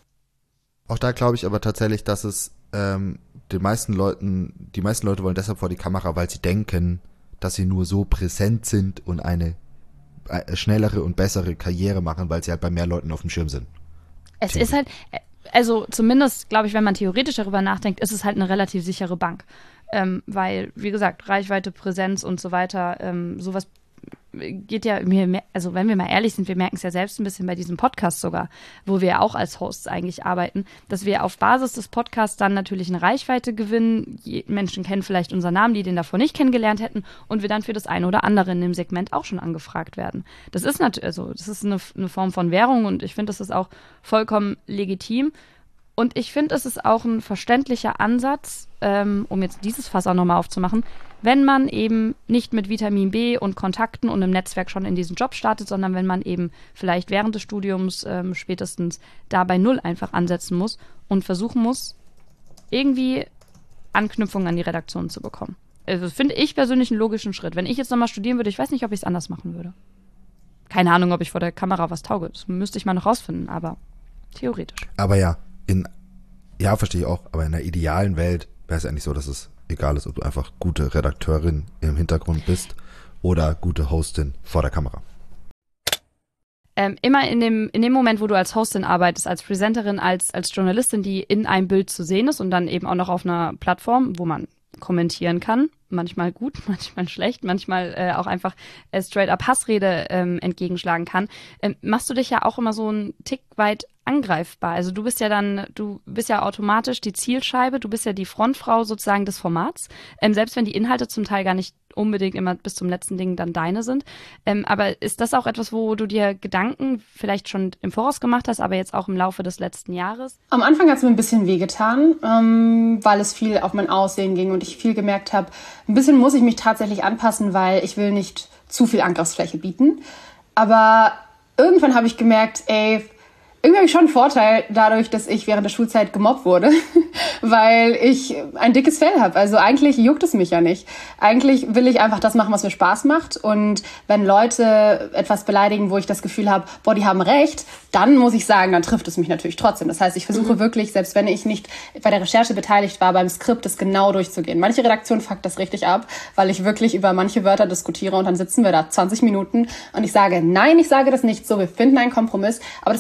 Auch da glaube ich aber tatsächlich, dass es ähm, den meisten Leuten, die meisten Leute wollen deshalb vor die Kamera, weil sie denken, dass sie nur so präsent sind und eine äh, schnellere und bessere Karriere machen, weil sie halt bei mehr Leuten auf dem Schirm sind. Es ist halt... Also zumindest, glaube ich, wenn man theoretisch darüber nachdenkt, ist es halt eine relativ sichere Bank. Ähm, weil, wie gesagt, Reichweite, Präsenz und so weiter, ähm, sowas geht ja, also wenn wir mal ehrlich sind, wir merken es ja selbst ein bisschen bei diesem Podcast sogar, wo wir auch als Hosts eigentlich arbeiten, dass wir auf Basis des Podcasts dann natürlich eine Reichweite gewinnen. Menschen kennen vielleicht unseren Namen, die den davor nicht kennengelernt hätten, und wir dann für das eine oder andere in dem Segment auch schon angefragt werden. Das ist natürlich, also das ist eine, eine Form von Währung, und ich finde, das ist auch vollkommen legitim. Und ich finde, es ist auch ein verständlicher Ansatz, ähm, um jetzt dieses Fass auch nochmal aufzumachen, wenn man eben nicht mit Vitamin B und Kontakten und einem Netzwerk schon in diesen Job startet, sondern wenn man eben vielleicht während des Studiums ähm, spätestens da bei Null einfach ansetzen muss und versuchen muss, irgendwie Anknüpfungen an die Redaktion zu bekommen. Also finde ich persönlich einen logischen Schritt. Wenn ich jetzt nochmal studieren würde, ich weiß nicht, ob ich es anders machen würde. Keine Ahnung, ob ich vor der Kamera was tauge. Das müsste ich mal noch rausfinden, aber theoretisch. Aber ja, in ja, verstehe ich auch, aber in einer idealen Welt wäre es eigentlich so, dass es egal ist, ob du einfach gute Redakteurin im Hintergrund bist oder gute Hostin vor der Kamera. Ähm, immer in dem, in dem Moment, wo du als Hostin arbeitest, als Presenterin, als, als Journalistin, die in einem Bild zu sehen ist und dann eben auch noch auf einer Plattform, wo man kommentieren kann, manchmal gut, manchmal schlecht, manchmal äh, auch einfach äh, straight up Hassrede ähm, entgegenschlagen kann, ähm, machst du dich ja auch immer so einen Tick weit angreifbar. Also du bist ja dann, du bist ja automatisch die Zielscheibe, du bist ja die Frontfrau sozusagen des Formats, ähm, selbst wenn die Inhalte zum Teil gar nicht unbedingt immer bis zum letzten Ding dann deine sind. Ähm, aber ist das auch etwas, wo du dir Gedanken vielleicht schon im Voraus gemacht hast, aber jetzt auch im Laufe des letzten Jahres? Am Anfang hat es mir ein bisschen wehgetan, ähm, weil es viel auf mein Aussehen ging und ich viel gemerkt habe, ein bisschen muss ich mich tatsächlich anpassen, weil ich will nicht zu viel Angriffsfläche bieten. Aber irgendwann habe ich gemerkt, ey, irgendwie habe ich schon einen Vorteil dadurch, dass ich während der Schulzeit gemobbt wurde, weil ich ein dickes Fell habe. Also eigentlich juckt es mich ja nicht. Eigentlich will ich einfach das machen, was mir Spaß macht. Und wenn Leute etwas beleidigen, wo ich das Gefühl habe, boah, die haben recht, dann muss ich sagen, dann trifft es mich natürlich trotzdem. Das heißt, ich versuche mhm. wirklich, selbst wenn ich nicht bei der Recherche beteiligt war, beim Skript das genau durchzugehen. Manche Redaktionen fuckt das richtig ab, weil ich wirklich über manche Wörter diskutiere und dann sitzen wir da zwanzig Minuten und ich sage, nein, ich sage das nicht so, wir finden einen Kompromiss. Aber das liegt daran,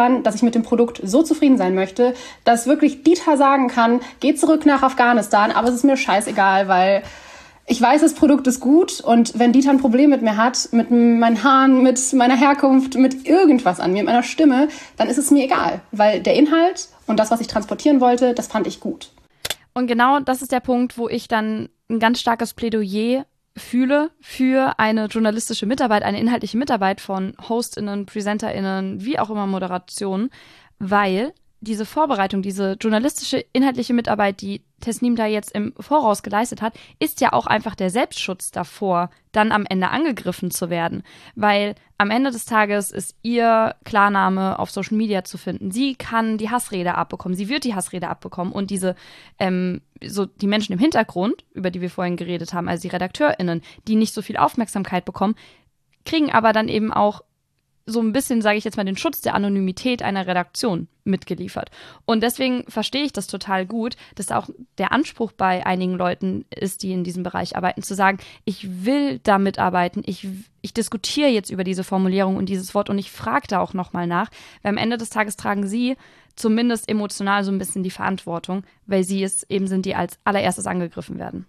daran, dass ich mit dem Produkt so zufrieden sein möchte, dass wirklich Dieter sagen kann, geh zurück nach Afghanistan, aber es ist mir scheißegal, weil ich weiß, das Produkt ist gut und wenn Dieter ein Problem mit mir hat, mit meinen Haaren, mit meiner Herkunft, mit irgendwas an mir, mit meiner Stimme, dann ist es mir egal, weil der Inhalt und das, was ich transportieren wollte, das fand ich gut. Und genau das ist der Punkt, wo ich dann ein ganz starkes Plädoyer fühle für eine journalistische Mitarbeit, eine inhaltliche Mitarbeit von HostInnen, PräsenterInnen, wie auch immer Moderation, weil diese Vorbereitung, diese journalistische, inhaltliche Mitarbeit, die Tesnim da jetzt im Voraus geleistet hat, ist ja auch einfach der Selbstschutz davor, dann am Ende angegriffen zu werden. Weil am Ende des Tages ist ihr Klarname auf Social Media zu finden. Sie kann die Hassrede abbekommen, sie wird die Hassrede abbekommen und diese, ähm, so die Menschen im Hintergrund, über die wir vorhin geredet haben, also die RedakteurInnen, die nicht so viel Aufmerksamkeit bekommen, kriegen aber dann eben auch so ein bisschen, sage ich jetzt mal, den Schutz der Anonymität einer Redaktion mitgeliefert. Und deswegen verstehe ich das total gut, dass auch der Anspruch bei einigen Leuten ist, die in diesem Bereich arbeiten, zu sagen, ich will da mitarbeiten, ich, ich diskutiere jetzt über diese Formulierung und dieses Wort und ich frage da auch nochmal nach, weil am Ende des Tages tragen sie zumindest emotional so ein bisschen die Verantwortung, weil sie es eben sind, die als allererstes angegriffen werden.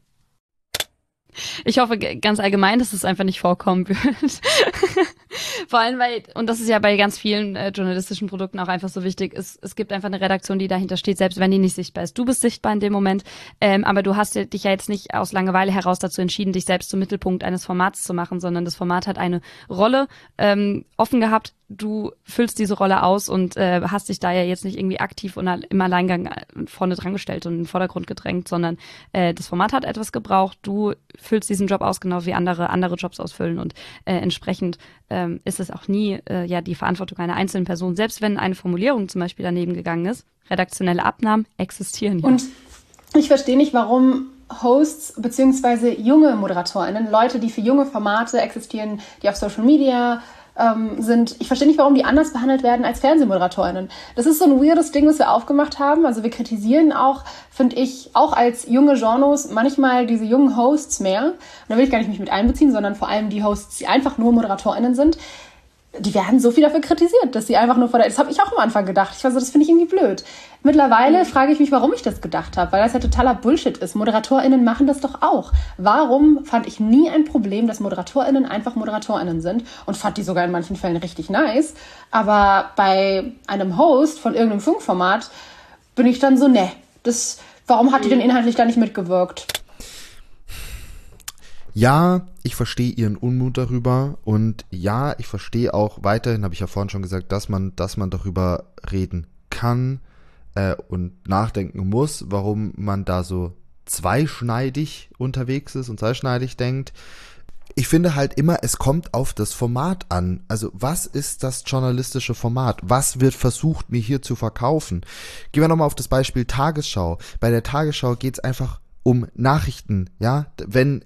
Ich hoffe ganz allgemein, dass es einfach nicht vorkommen wird. Vor allem, weil, und das ist ja bei ganz vielen äh, journalistischen Produkten auch einfach so wichtig, es, es gibt einfach eine Redaktion, die dahinter steht, selbst wenn die nicht sichtbar ist. Du bist sichtbar in dem Moment, ähm, aber du hast dich ja jetzt nicht aus Langeweile heraus dazu entschieden, dich selbst zum Mittelpunkt eines Formats zu machen, sondern das Format hat eine Rolle ähm, offen gehabt. Du füllst diese Rolle aus und äh, hast dich da ja jetzt nicht irgendwie aktiv und im Alleingang vorne dran gestellt und in den Vordergrund gedrängt, sondern äh, das Format hat etwas gebraucht. Du füllst diesen Job aus, genau wie andere andere Jobs ausfüllen und äh, entsprechend ähm, ist es auch nie äh, ja die Verantwortung einer einzelnen Person, selbst wenn eine Formulierung zum Beispiel daneben gegangen ist. Redaktionelle Abnahmen existieren ja. Und ich verstehe nicht, warum Hosts beziehungsweise junge ModeratorInnen, Leute, die für junge Formate existieren, die auf Social Media ähm, sind, ich verstehe nicht, warum die anders behandelt werden als FernsehmoderatorInnen. Das ist so ein weirdes Ding, was wir aufgemacht haben. Also wir kritisieren auch, finde ich, auch als junge Journos manchmal diese jungen Hosts mehr. Und da will ich gar nicht mich mit einbeziehen, sondern vor allem die Hosts, die einfach nur ModeratorInnen sind. Die werden so viel dafür kritisiert, dass sie einfach nur vor der... Das habe ich auch am Anfang gedacht. Ich war so, das finde ich irgendwie blöd. Mittlerweile frage ich mich, warum ich das gedacht habe, weil das ja totaler Bullshit ist. ModeratorInnen machen das doch auch. Warum fand ich nie ein Problem, dass ModeratorInnen einfach ModeratorInnen sind und fand die sogar in manchen Fällen richtig nice. Aber bei einem Host von irgendeinem Funkformat bin ich dann so, ne, das, warum hat die denn inhaltlich da nicht mitgewirkt? Ja, ich verstehe ihren Unmut darüber und ja, ich verstehe auch weiterhin, habe ich ja vorhin schon gesagt, dass man, dass man darüber reden kann äh, und nachdenken muss, warum man da so zweischneidig unterwegs ist und zweischneidig denkt. Ich finde halt immer, es kommt auf das Format an. Also was ist das journalistische Format? Was wird versucht, mir hier zu verkaufen? Gehen wir nochmal auf das Beispiel Tagesschau. Bei der Tagesschau geht es einfach um Nachrichten, ja, wenn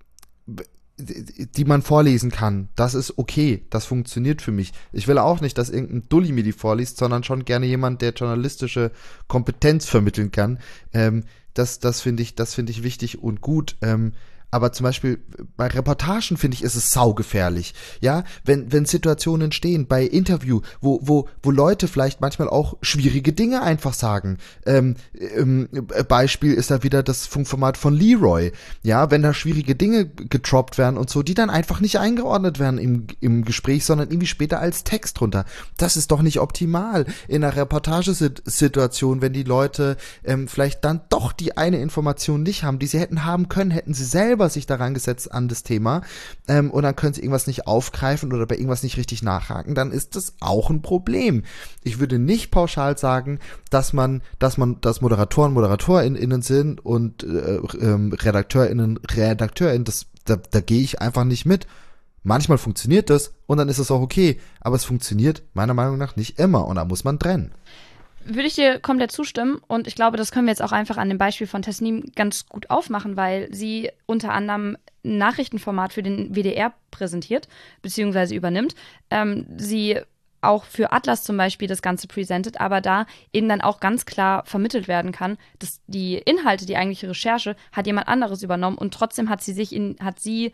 die man vorlesen kann, das ist okay, das funktioniert für mich. Ich will auch nicht, dass irgendein Dulli mir die vorliest, sondern schon gerne jemand, der journalistische Kompetenz vermitteln kann. Ähm, das das finde ich, das finde ich wichtig und gut. Ähm, aber zum Beispiel bei Reportagen, finde ich, ist es saugefährlich. Ja, wenn, wenn Situationen entstehen, bei Interview, wo, wo, wo Leute vielleicht manchmal auch schwierige Dinge einfach sagen. Ähm, ähm, Beispiel ist da wieder das Funkformat von Leroy. Ja, wenn da schwierige Dinge getroppt werden und so, die dann einfach nicht eingeordnet werden im, im Gespräch, sondern irgendwie später als Text drunter. Das ist doch nicht optimal in einer Reportagesituation, wenn die Leute ähm, vielleicht dann doch die eine Information nicht haben, die sie hätten haben können, hätten sie selber sich daran gesetzt an das Thema ähm, und dann können sie irgendwas nicht aufgreifen oder bei irgendwas nicht richtig nachhaken, dann ist das auch ein Problem. Ich würde nicht pauschal sagen, dass man, dass man, dass Moderatoren ModeratorInnen sind und äh, ähm, RedakteurInnen RedakteurInnen, das, da, da gehe ich einfach nicht mit. Manchmal funktioniert das und dann ist es auch okay, aber es funktioniert meiner Meinung nach nicht immer und da muss man trennen. Würde ich dir komplett zustimmen und ich glaube, das können wir jetzt auch einfach an dem Beispiel von Tesnim ganz gut aufmachen, weil sie unter anderem ein Nachrichtenformat für den W D R präsentiert bzw. übernimmt. Ähm, sie auch für Atlas zum Beispiel das Ganze präsentiert, aber da eben dann auch ganz klar vermittelt werden kann, dass die Inhalte, die eigentliche Recherche, hat jemand anderes übernommen und trotzdem hat sie sich in, hat sie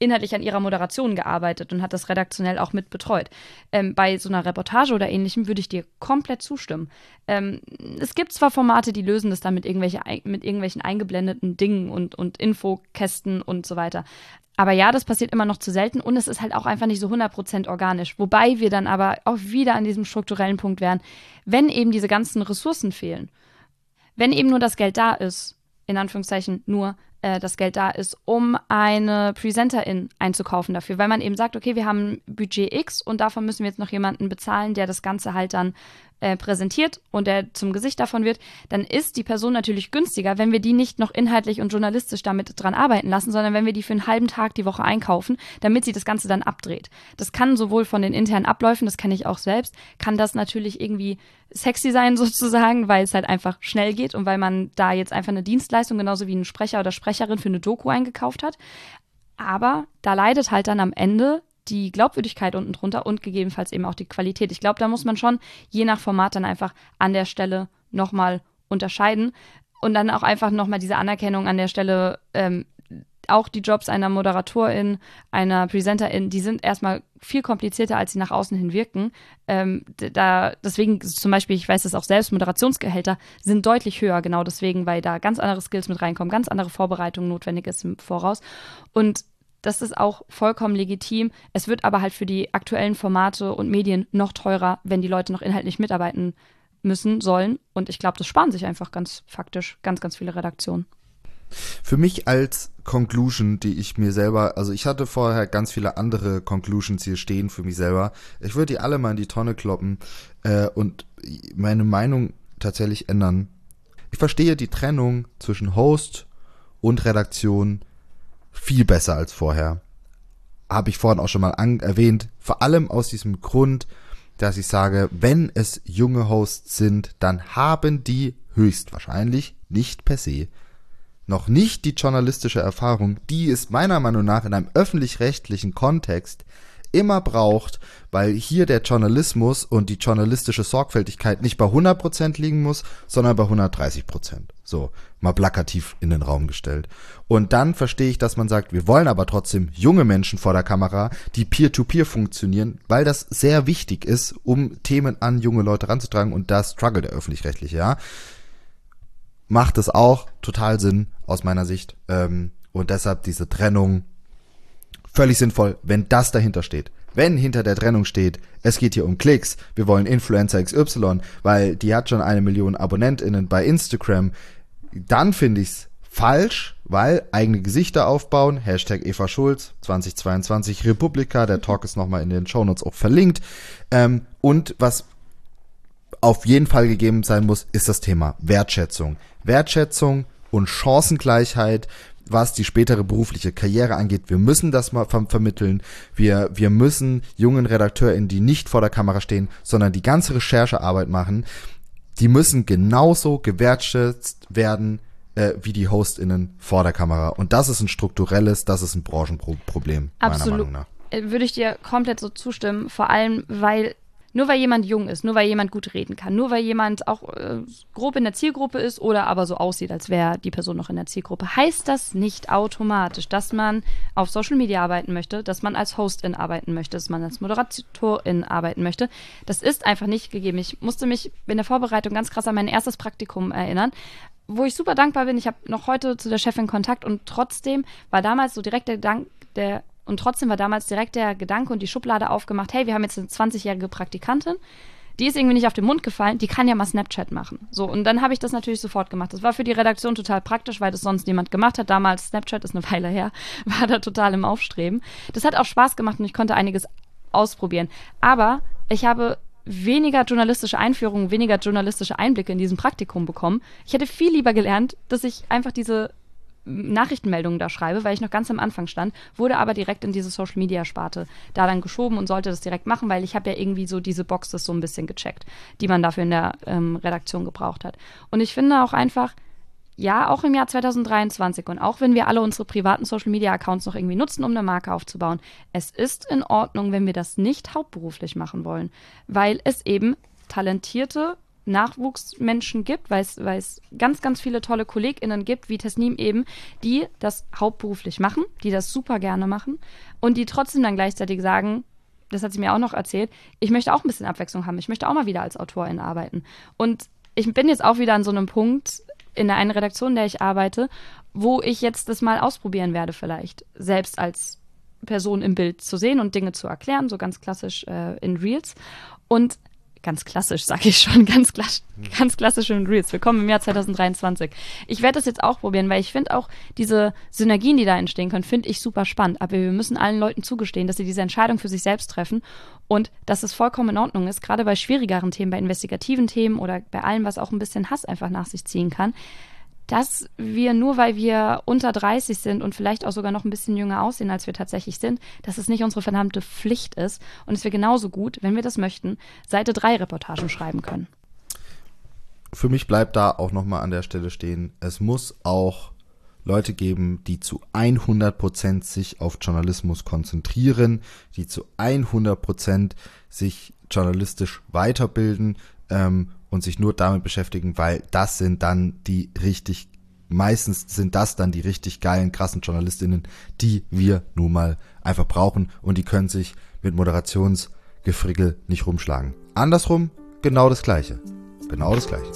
inhaltlich an ihrer Moderation gearbeitet und hat das redaktionell auch mit betreut. Ähm, bei so einer Reportage oder ähnlichem würde ich dir komplett zustimmen. Ähm, es gibt zwar Formate, die lösen das dann mit, irgendwelche, mit irgendwelchen eingeblendeten Dingen und, und Infokästen und so weiter. Aber ja, das passiert immer noch zu selten und es ist halt auch einfach nicht so hundert Prozent organisch. Wobei wir dann aber auch wieder an diesem strukturellen Punkt wären, wenn eben diese ganzen Ressourcen fehlen, wenn eben nur das Geld da ist, in Anführungszeichen nur äh, das Geld da ist, um eine Presenterin einzukaufen dafür, weil man eben sagt, okay, wir haben Budget X und davon müssen wir jetzt noch jemanden bezahlen, der das Ganze halt dann äh, präsentiert und der zum Gesicht davon wird, dann ist die Person natürlich günstiger, wenn wir die nicht noch inhaltlich und journalistisch damit dran arbeiten lassen, sondern wenn wir die für einen halben Tag die Woche einkaufen, damit sie das Ganze dann abdreht. Das kann sowohl von den internen Abläufen, das kenne ich auch selbst, kann das natürlich irgendwie sexy sein sozusagen, weil es halt einfach schnell geht und weil man da jetzt einfach eine Dienstleistung, genauso wie einen Sprecher oder Sprecherin für eine Doku eingekauft hat. Aber da leidet halt dann am Ende die Glaubwürdigkeit unten drunter und gegebenenfalls eben auch die Qualität. Ich glaube, da muss man schon je nach Format dann einfach an der Stelle nochmal unterscheiden und dann auch einfach nochmal diese Anerkennung an der Stelle, ähm, auch die Jobs einer Moderatorin, einer Presenterin, die sind erstmal viel komplizierter, als sie nach außen hin wirken. Ähm, da, deswegen zum Beispiel, ich weiß das auch selbst, Moderationsgehälter sind deutlich höher, genau deswegen, weil da ganz andere Skills mit reinkommen, ganz andere Vorbereitung notwendig ist im Voraus. Und das ist auch vollkommen legitim. Es wird aber halt für die aktuellen Formate und Medien noch teurer, wenn die Leute noch inhaltlich mitarbeiten müssen, sollen. Und ich glaube, das sparen sich einfach ganz faktisch ganz, ganz viele Redaktionen. Für mich als Conclusion, die ich mir selber, also ich hatte vorher ganz viele andere Conclusions hier stehen für mich selber. Ich würde die alle mal in die Tonne kloppen äh, und meine Meinung tatsächlich ändern. Ich verstehe die Trennung zwischen Host und Redaktion viel besser als vorher. Habe ich vorhin auch schon mal an- erwähnt. Vor allem aus diesem Grund, dass ich sage, wenn es junge Hosts sind, dann haben die höchstwahrscheinlich nicht per se noch nicht die journalistische Erfahrung, die es meiner Meinung nach in einem öffentlich-rechtlichen Kontext immer braucht, weil hier der Journalismus und die journalistische Sorgfältigkeit nicht bei hundert Prozent liegen muss, sondern bei hundertdreißig Prozent. So, mal plakativ in den Raum gestellt. Und dann verstehe ich, dass man sagt, wir wollen aber trotzdem junge Menschen vor der Kamera, die Peer-to-Peer funktionieren, weil das sehr wichtig ist, um Themen an junge Leute ranzutragen und da struggelt der Öffentlich-Rechtliche, ja. Macht es auch total Sinn aus meiner Sicht. Ähm, und deshalb diese Trennung völlig sinnvoll, wenn das dahinter steht. Wenn hinter der Trennung steht, es geht hier um Klicks, wir wollen Influencer X Y, weil die hat schon eine Million AbonnentInnen bei Instagram, dann finde ich's falsch, weil eigene Gesichter aufbauen, Hashtag Eva Schulz, zwanzig zweiundzwanzig Republika, der Talk ist nochmal in den Shownotes auch verlinkt. Ähm, und was auf jeden Fall gegeben sein muss, ist das Thema Wertschätzung. Wertschätzung und Chancengleichheit, was die spätere berufliche Karriere angeht. Wir müssen das mal ver- vermitteln. Wir, wir müssen jungen RedakteurInnen, die nicht vor der Kamera stehen, sondern die ganze Recherchearbeit machen, die müssen genauso gewertschätzt werden, äh, wie die HostInnen vor der Kamera. Und das ist ein strukturelles, das ist ein Branchenproblem, meiner Absolut. Meinung nach. Würde ich dir komplett so zustimmen, vor allem, weil nur weil jemand jung ist, nur weil jemand gut reden kann, nur weil jemand auch äh, grob in der Zielgruppe ist oder aber so aussieht, als wäre die Person noch in der Zielgruppe, heißt das nicht automatisch, dass man auf Social Media arbeiten möchte, dass man als Hostin arbeiten möchte, dass man als Moderatorin arbeiten möchte. Das ist einfach nicht gegeben. Ich musste mich in der Vorbereitung ganz krass an mein erstes Praktikum erinnern, wo ich super dankbar bin. Ich habe noch heute zu der Chefin Kontakt und trotzdem war damals so direkt der Dank, der Und trotzdem war damals direkt der Gedanke und die Schublade aufgemacht, hey, wir haben jetzt eine zwanzigjährige Praktikantin, die ist irgendwie nicht auf den Mund gefallen, die kann ja mal Snapchat machen. So, und dann habe ich das natürlich sofort gemacht. Das war für die Redaktion total praktisch, weil das sonst niemand gemacht hat. Damals, Snapchat ist eine Weile her, war da total im Aufstreben. Das hat auch Spaß gemacht und ich konnte einiges ausprobieren. Aber ich habe weniger journalistische Einführungen, weniger journalistische Einblicke in diesem Praktikum bekommen. Ich hätte viel lieber gelernt, dass ich einfach diese Nachrichtenmeldungen da schreibe, weil ich noch ganz am Anfang stand, wurde aber direkt in diese Social-Media-Sparte da dann geschoben und sollte das direkt machen, weil ich habe ja irgendwie so diese Boxes so ein bisschen gecheckt, die man dafür in der ähm, Redaktion gebraucht hat. Und ich finde auch einfach, ja, auch im Jahr zwanzig dreiundzwanzig und auch wenn wir alle unsere privaten Social-Media-Accounts noch irgendwie nutzen, um eine Marke aufzubauen, es ist in Ordnung, wenn wir das nicht hauptberuflich machen wollen, weil es eben talentierte Nachwuchsmenschen gibt, weil es, weil es ganz, ganz viele tolle KollegInnen gibt, wie Tesnim eben, die das hauptberuflich machen, die das super gerne machen und die trotzdem dann gleichzeitig sagen, das hat sie mir auch noch erzählt, ich möchte auch ein bisschen Abwechslung haben, ich möchte auch mal wieder als Autorin arbeiten. Und ich bin jetzt auch wieder an so einem Punkt in der einen Redaktion, in der ich arbeite, wo ich jetzt das mal ausprobieren werde vielleicht, selbst als Person im Bild zu sehen und Dinge zu erklären, so ganz klassisch äh, in Reels. Und ganz klassisch, sage ich schon, ganz, klass- ganz klassisch in Reels. Willkommen im Jahr zwanzig dreiundzwanzig. Ich werde das jetzt auch probieren, weil ich finde auch diese Synergien, die da entstehen können, finde ich super spannend. Aber wir müssen allen Leuten zugestehen, dass sie diese Entscheidung für sich selbst treffen und dass es vollkommen in Ordnung ist, gerade bei schwierigeren Themen, bei investigativen Themen oder bei allem, was auch ein bisschen Hass einfach nach sich ziehen kann, dass wir nur, weil wir unter dreißig sind und vielleicht auch sogar noch ein bisschen jünger aussehen, als wir tatsächlich sind, dass es nicht unsere verdammte Pflicht ist und dass wir genauso gut, wenn wir das möchten, Seite drei Reportagen schreiben können. Für mich bleibt da auch nochmal an der Stelle stehen, es muss auch Leute geben, die zu hundert Prozent sich auf Journalismus konzentrieren, die zu hundert Prozent sich journalistisch weiterbilden, ähm, und sich nur damit beschäftigen, weil das sind dann die richtig, meistens sind das dann die richtig geilen, krassen JournalistInnen, die wir nun mal einfach brauchen und die können sich mit Moderationsgefrickel nicht rumschlagen. Andersrum, genau das Gleiche. Genau das Gleiche.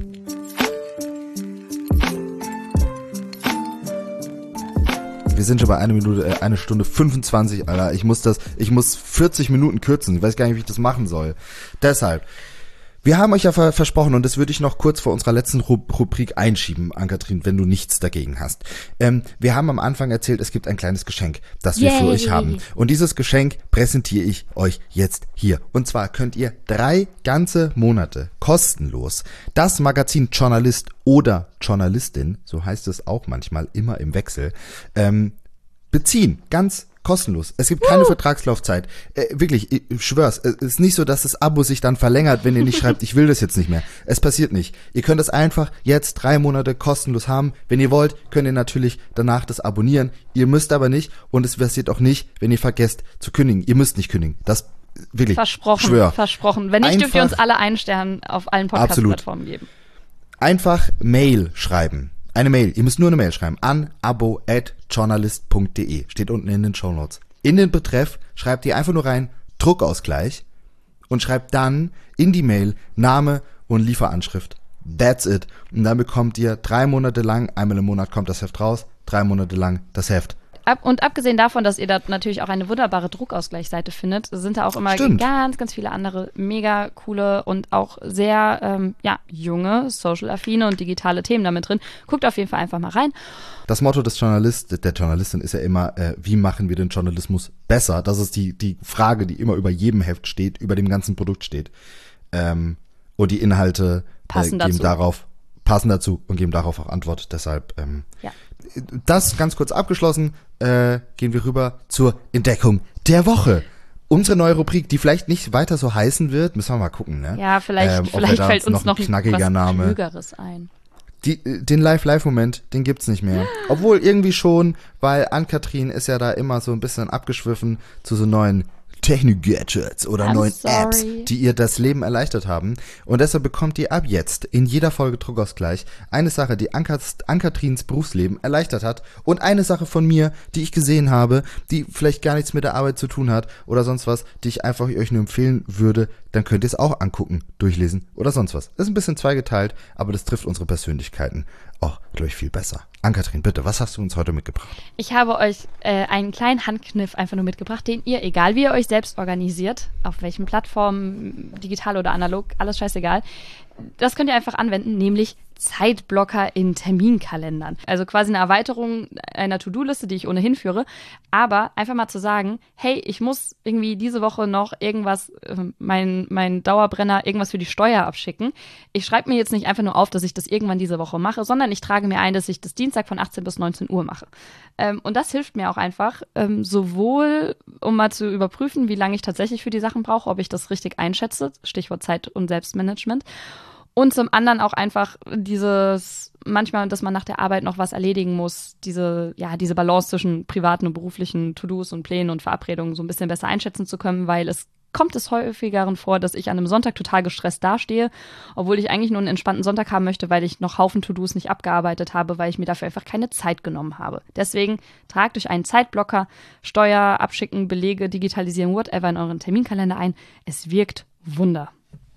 Wir sind schon bei eine Minute, äh, eine Stunde fünfundzwanzig, Alter. Ich muss das, ich muss vierzig Minuten kürzen. Ich weiß gar nicht, wie ich das machen soll. Deshalb, wir haben euch ja ver- versprochen, und das würde ich noch kurz vor unserer letzten Ru- Rubrik einschieben, Ann-Kathrin, wenn du nichts dagegen hast. Ähm, wir haben am Anfang erzählt, es gibt ein kleines Geschenk, das wir Yay. für euch haben. Und dieses Geschenk präsentiere ich euch jetzt hier. Und zwar könnt ihr drei ganze Monate kostenlos das Magazin Journalist oder Journalistin, so heißt es auch manchmal, immer im Wechsel, ähm, beziehen. Ganz kostenlos. Es gibt keine uh. Vertragslaufzeit. Äh, wirklich, ich schwör's. Es ist nicht so, dass das Abo sich dann verlängert, wenn ihr nicht schreibt, ich will das jetzt nicht mehr. Es passiert nicht. Ihr könnt es einfach jetzt drei Monate kostenlos haben. Wenn ihr wollt, könnt ihr natürlich danach das abonnieren. Ihr müsst aber nicht, und es passiert auch nicht, wenn ihr vergesst zu kündigen. Ihr müsst nicht kündigen. Das wirklich. Versprochen, schwör. versprochen. Wenn nicht, einfach, dürft ihr uns alle einen Stern auf allen Podcast-Plattformen geben. Einfach Mail schreiben. Eine Mail, ihr müsst nur eine Mail schreiben an abo at journalist punkt de, steht unten in den Shownotes. In den Betreff schreibt ihr einfach nur rein Druckausgleich und schreibt dann in die Mail Name und Lieferanschrift. That's it. Und dann bekommt ihr drei Monate lang, einmal im Monat kommt das Heft raus, drei Monate lang das Heft. Ab, und abgesehen davon, dass ihr da natürlich auch eine wunderbare Druckausgleichsseite findet, sind da auch immer Stimmt. ganz, ganz viele andere mega coole und auch sehr ähm, ja, junge, social-affine und digitale Themen damit drin. Guckt auf jeden Fall einfach mal rein. Das Motto des Journalist, der Journalistin ist ja immer, äh, wie machen wir den Journalismus besser? Das ist die, die Frage, die immer über jedem Heft steht, über dem ganzen Produkt steht. Ähm, und die Inhalte äh, geben dazu. darauf, passen dazu und geben darauf auch Antwort. Deshalb, ähm, Ja. das ganz kurz abgeschlossen, äh, gehen wir rüber zur Entdeckung der Woche. Unsere neue Rubrik, die vielleicht nicht weiter so heißen wird, müssen wir mal gucken, ne? Ja, vielleicht, Ähm, ob wir vielleicht da fällt uns noch ein knackiger was Name. Klügeres ein. Die, den Live-Live-Moment, den gibt's nicht mehr. Obwohl irgendwie schon, weil Ann-Kathrin ist ja da immer so ein bisschen abgeschwiffen zu so neuen Technik-Gadgets oder I'm neuen sorry. Apps, die ihr das Leben erleichtert haben. Und deshalb bekommt ihr ab jetzt in jeder Folge Druckausgleich eine Sache, die Ann-Kathrins Berufsleben erleichtert hat und eine Sache von mir, die ich gesehen habe, die vielleicht gar nichts mit der Arbeit zu tun hat oder sonst was, die ich einfach euch nur empfehlen würde. Dann könnt ihr es auch angucken, durchlesen oder sonst was. Das ist ein bisschen zweigeteilt, aber das trifft unsere Persönlichkeiten auch, glaube ich, viel besser. Ann-Kathrin, bitte, was hast du uns heute mitgebracht? Ich habe euch äh, einen kleinen Handkniff einfach nur mitgebracht, den ihr, egal wie ihr euch selbst organisiert, auf welchen Plattformen, digital oder analog, alles scheißegal, das könnt ihr einfach anwenden, nämlich Zeitblocker in Terminkalendern. Also quasi eine Erweiterung einer To-Do-Liste, die ich ohnehin führe. Aber einfach mal zu sagen, hey, ich muss irgendwie diese Woche noch irgendwas, äh, mein, mein Dauerbrenner, irgendwas für die Steuer abschicken. Ich schreibe mir jetzt nicht einfach nur auf, dass ich das irgendwann diese Woche mache, sondern ich trage mir ein, dass ich das Dienstag von achtzehn bis neunzehn Uhr mache. Ähm, und das hilft mir auch einfach, ähm, sowohl um mal zu überprüfen, wie lange ich tatsächlich für die Sachen brauche, ob ich das richtig einschätze, Stichwort Zeit- und Selbstmanagement. Und zum anderen auch einfach dieses, manchmal, dass man nach der Arbeit noch was erledigen muss, diese, ja, diese Balance zwischen privaten und beruflichen To-Dos und Plänen und Verabredungen so ein bisschen besser einschätzen zu können, weil es kommt es häufigeren vor, dass ich an einem Sonntag total gestresst dastehe, obwohl ich eigentlich nur einen entspannten Sonntag haben möchte, weil ich noch Haufen To-Dos nicht abgearbeitet habe, weil ich mir dafür einfach keine Zeit genommen habe. Deswegen tragt euch einen Zeitblocker, Steuer, Abschicken, Belege, Digitalisieren, whatever in euren Terminkalender ein. Es wirkt Wunder.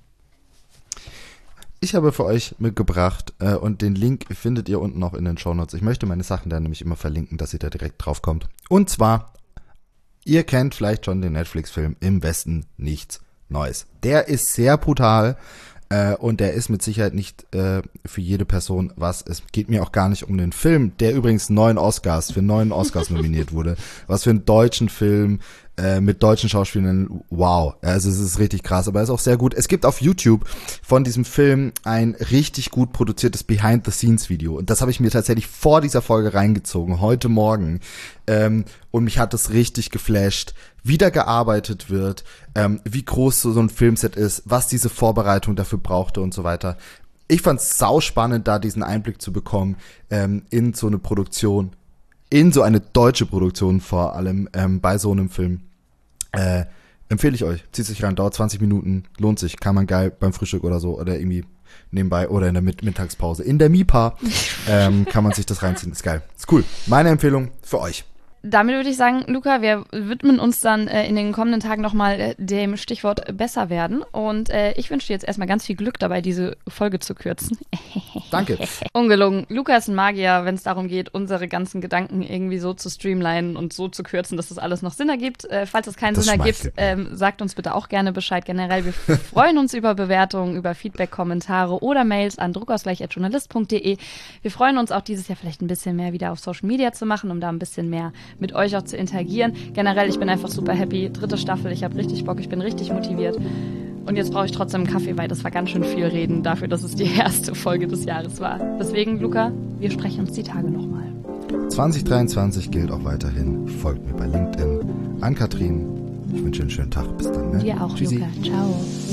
Ich habe für euch mitgebracht äh, und den Link findet ihr unten auch in den Shownotes. Ich möchte meine Sachen da nämlich immer verlinken, dass ihr da direkt drauf kommt. Und zwar, ihr kennt vielleicht schon den Netflix-Film Im Westen nichts Neues. Der ist sehr brutal äh, und der ist mit Sicherheit nicht äh, für jede Person was. Es geht mir auch gar nicht um den Film, der übrigens neun Oscars, für neun Oscars nominiert wurde. Was für einen deutschen Film mit deutschen Schauspielern, wow, also es ist richtig krass, aber es ist auch sehr gut. Es gibt auf YouTube von diesem Film ein richtig gut produziertes Behind-the-Scenes-Video und das habe ich mir tatsächlich vor dieser Folge reingezogen, heute Morgen, ähm, und mich hat das richtig geflasht, wie da gearbeitet wird, ähm, wie groß so, so ein Filmset ist, was diese Vorbereitung dafür brauchte und so weiter. Ich fand's sauspannend, da diesen Einblick zu bekommen ähm, in so eine Produktion, in so eine deutsche Produktion vor allem, ähm, bei so einem Film. Äh, empfehle ich euch. Zieht sich rein, dauert zwanzig Minuten, lohnt sich, kann man geil beim Frühstück oder so oder irgendwie nebenbei oder in der Mitt- Mittagspause. In der MIPA ähm, kann man sich das reinziehen, ist geil. Ist cool. Meine Empfehlung für euch. Damit würde ich sagen, Luca, wir widmen uns dann äh, in den kommenden Tagen nochmal äh, dem Stichwort besser werden. Und äh, ich wünsche dir jetzt erstmal ganz viel Glück dabei, diese Folge zu kürzen. Danke. Ungelogen. Luca ist ein Magier, wenn es darum geht, unsere ganzen Gedanken irgendwie so zu streamlinen und so zu kürzen, dass das alles noch Sinn ergibt. Äh, falls es keinen Das Sinn ergibt, schmeichelt. ähm, sagt uns bitte auch gerne Bescheid. Generell, wir freuen uns über Bewertungen, über Feedback, Kommentare oder Mails an druckausgleich at journalist punkt de. Wir freuen uns auch dieses Jahr vielleicht ein bisschen mehr wieder auf Social Media zu machen, um da ein bisschen mehr mit euch auch zu interagieren. Generell, ich bin einfach super happy. Dritte Staffel, ich habe richtig Bock, ich bin richtig motiviert. Und jetzt brauche ich trotzdem einen Kaffee, weil das war ganz schön viel Reden dafür, dass es die erste Folge des Jahres war. Deswegen, Luca, wir sprechen uns die Tage nochmal. zwanzig dreiundzwanzig gilt auch weiterhin. Folgt mir bei LinkedIn. An Katrin. Ich wünsche einen schönen Tag. Bis dann. Ne? Dir auch, Tschüssi. Luca. Ciao.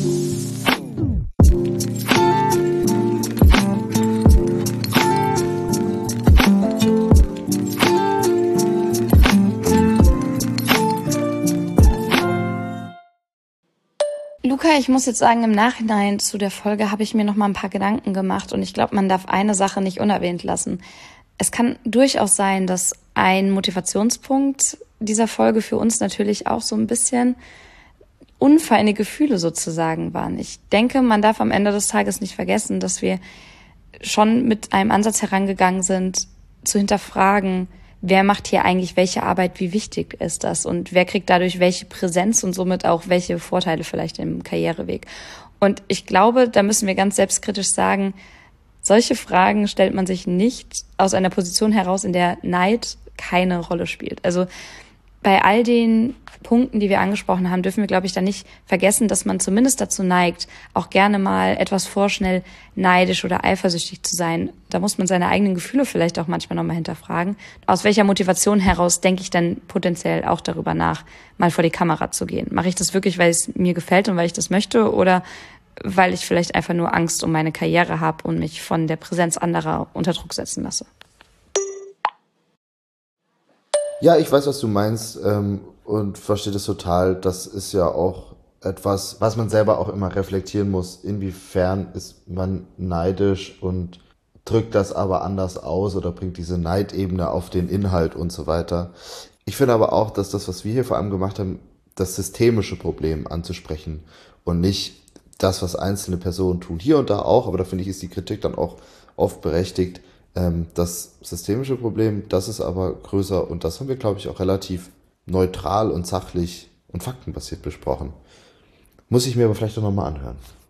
Luca, ich muss jetzt sagen, im Nachhinein zu der Folge habe ich mir noch mal ein paar Gedanken gemacht und ich glaube, man darf eine Sache nicht unerwähnt lassen. Es kann durchaus sein, dass ein Motivationspunkt dieser Folge für uns natürlich auch so ein bisschen unfeine Gefühle sozusagen waren. Ich denke, man darf am Ende des Tages nicht vergessen, dass wir schon mit einem Ansatz herangegangen sind, zu hinterfragen, wer macht hier eigentlich welche Arbeit, wie wichtig ist das und wer kriegt dadurch welche Präsenz und somit auch welche Vorteile vielleicht im Karriereweg. Und ich glaube, da müssen wir ganz selbstkritisch sagen, solche Fragen stellt man sich nicht aus einer Position heraus, in der Neid keine Rolle spielt. Also bei all den Punkten, die wir angesprochen haben, dürfen wir, glaube ich, dann nicht vergessen, dass man zumindest dazu neigt, auch gerne mal etwas vorschnell neidisch oder eifersüchtig zu sein. Da muss man seine eigenen Gefühle vielleicht auch manchmal nochmal hinterfragen. Aus welcher Motivation heraus denke ich dann potenziell auch darüber nach, mal vor die Kamera zu gehen? Mache ich das wirklich, weil es mir gefällt und weil ich das möchte oder weil ich vielleicht einfach nur Angst um meine Karriere habe und mich von der Präsenz anderer unter Druck setzen lasse? Ja, ich weiß, was du meinst ähm, und verstehe das total. Das ist ja auch etwas, was man selber auch immer reflektieren muss. Inwiefern ist man neidisch und drückt das aber anders aus oder bringt diese Neidebene auf den Inhalt und so weiter. Ich finde aber auch, dass das, was wir hier vor allem gemacht haben, das systemische Problem anzusprechen und nicht das, was einzelne Personen tun. Hier und da auch, aber da finde ich, ist die Kritik dann auch oft berechtigt. Das systemische Problem, das ist aber größer und das haben wir, glaube ich, auch relativ neutral und sachlich und faktenbasiert besprochen. Muss ich mir aber vielleicht auch nochmal anhören.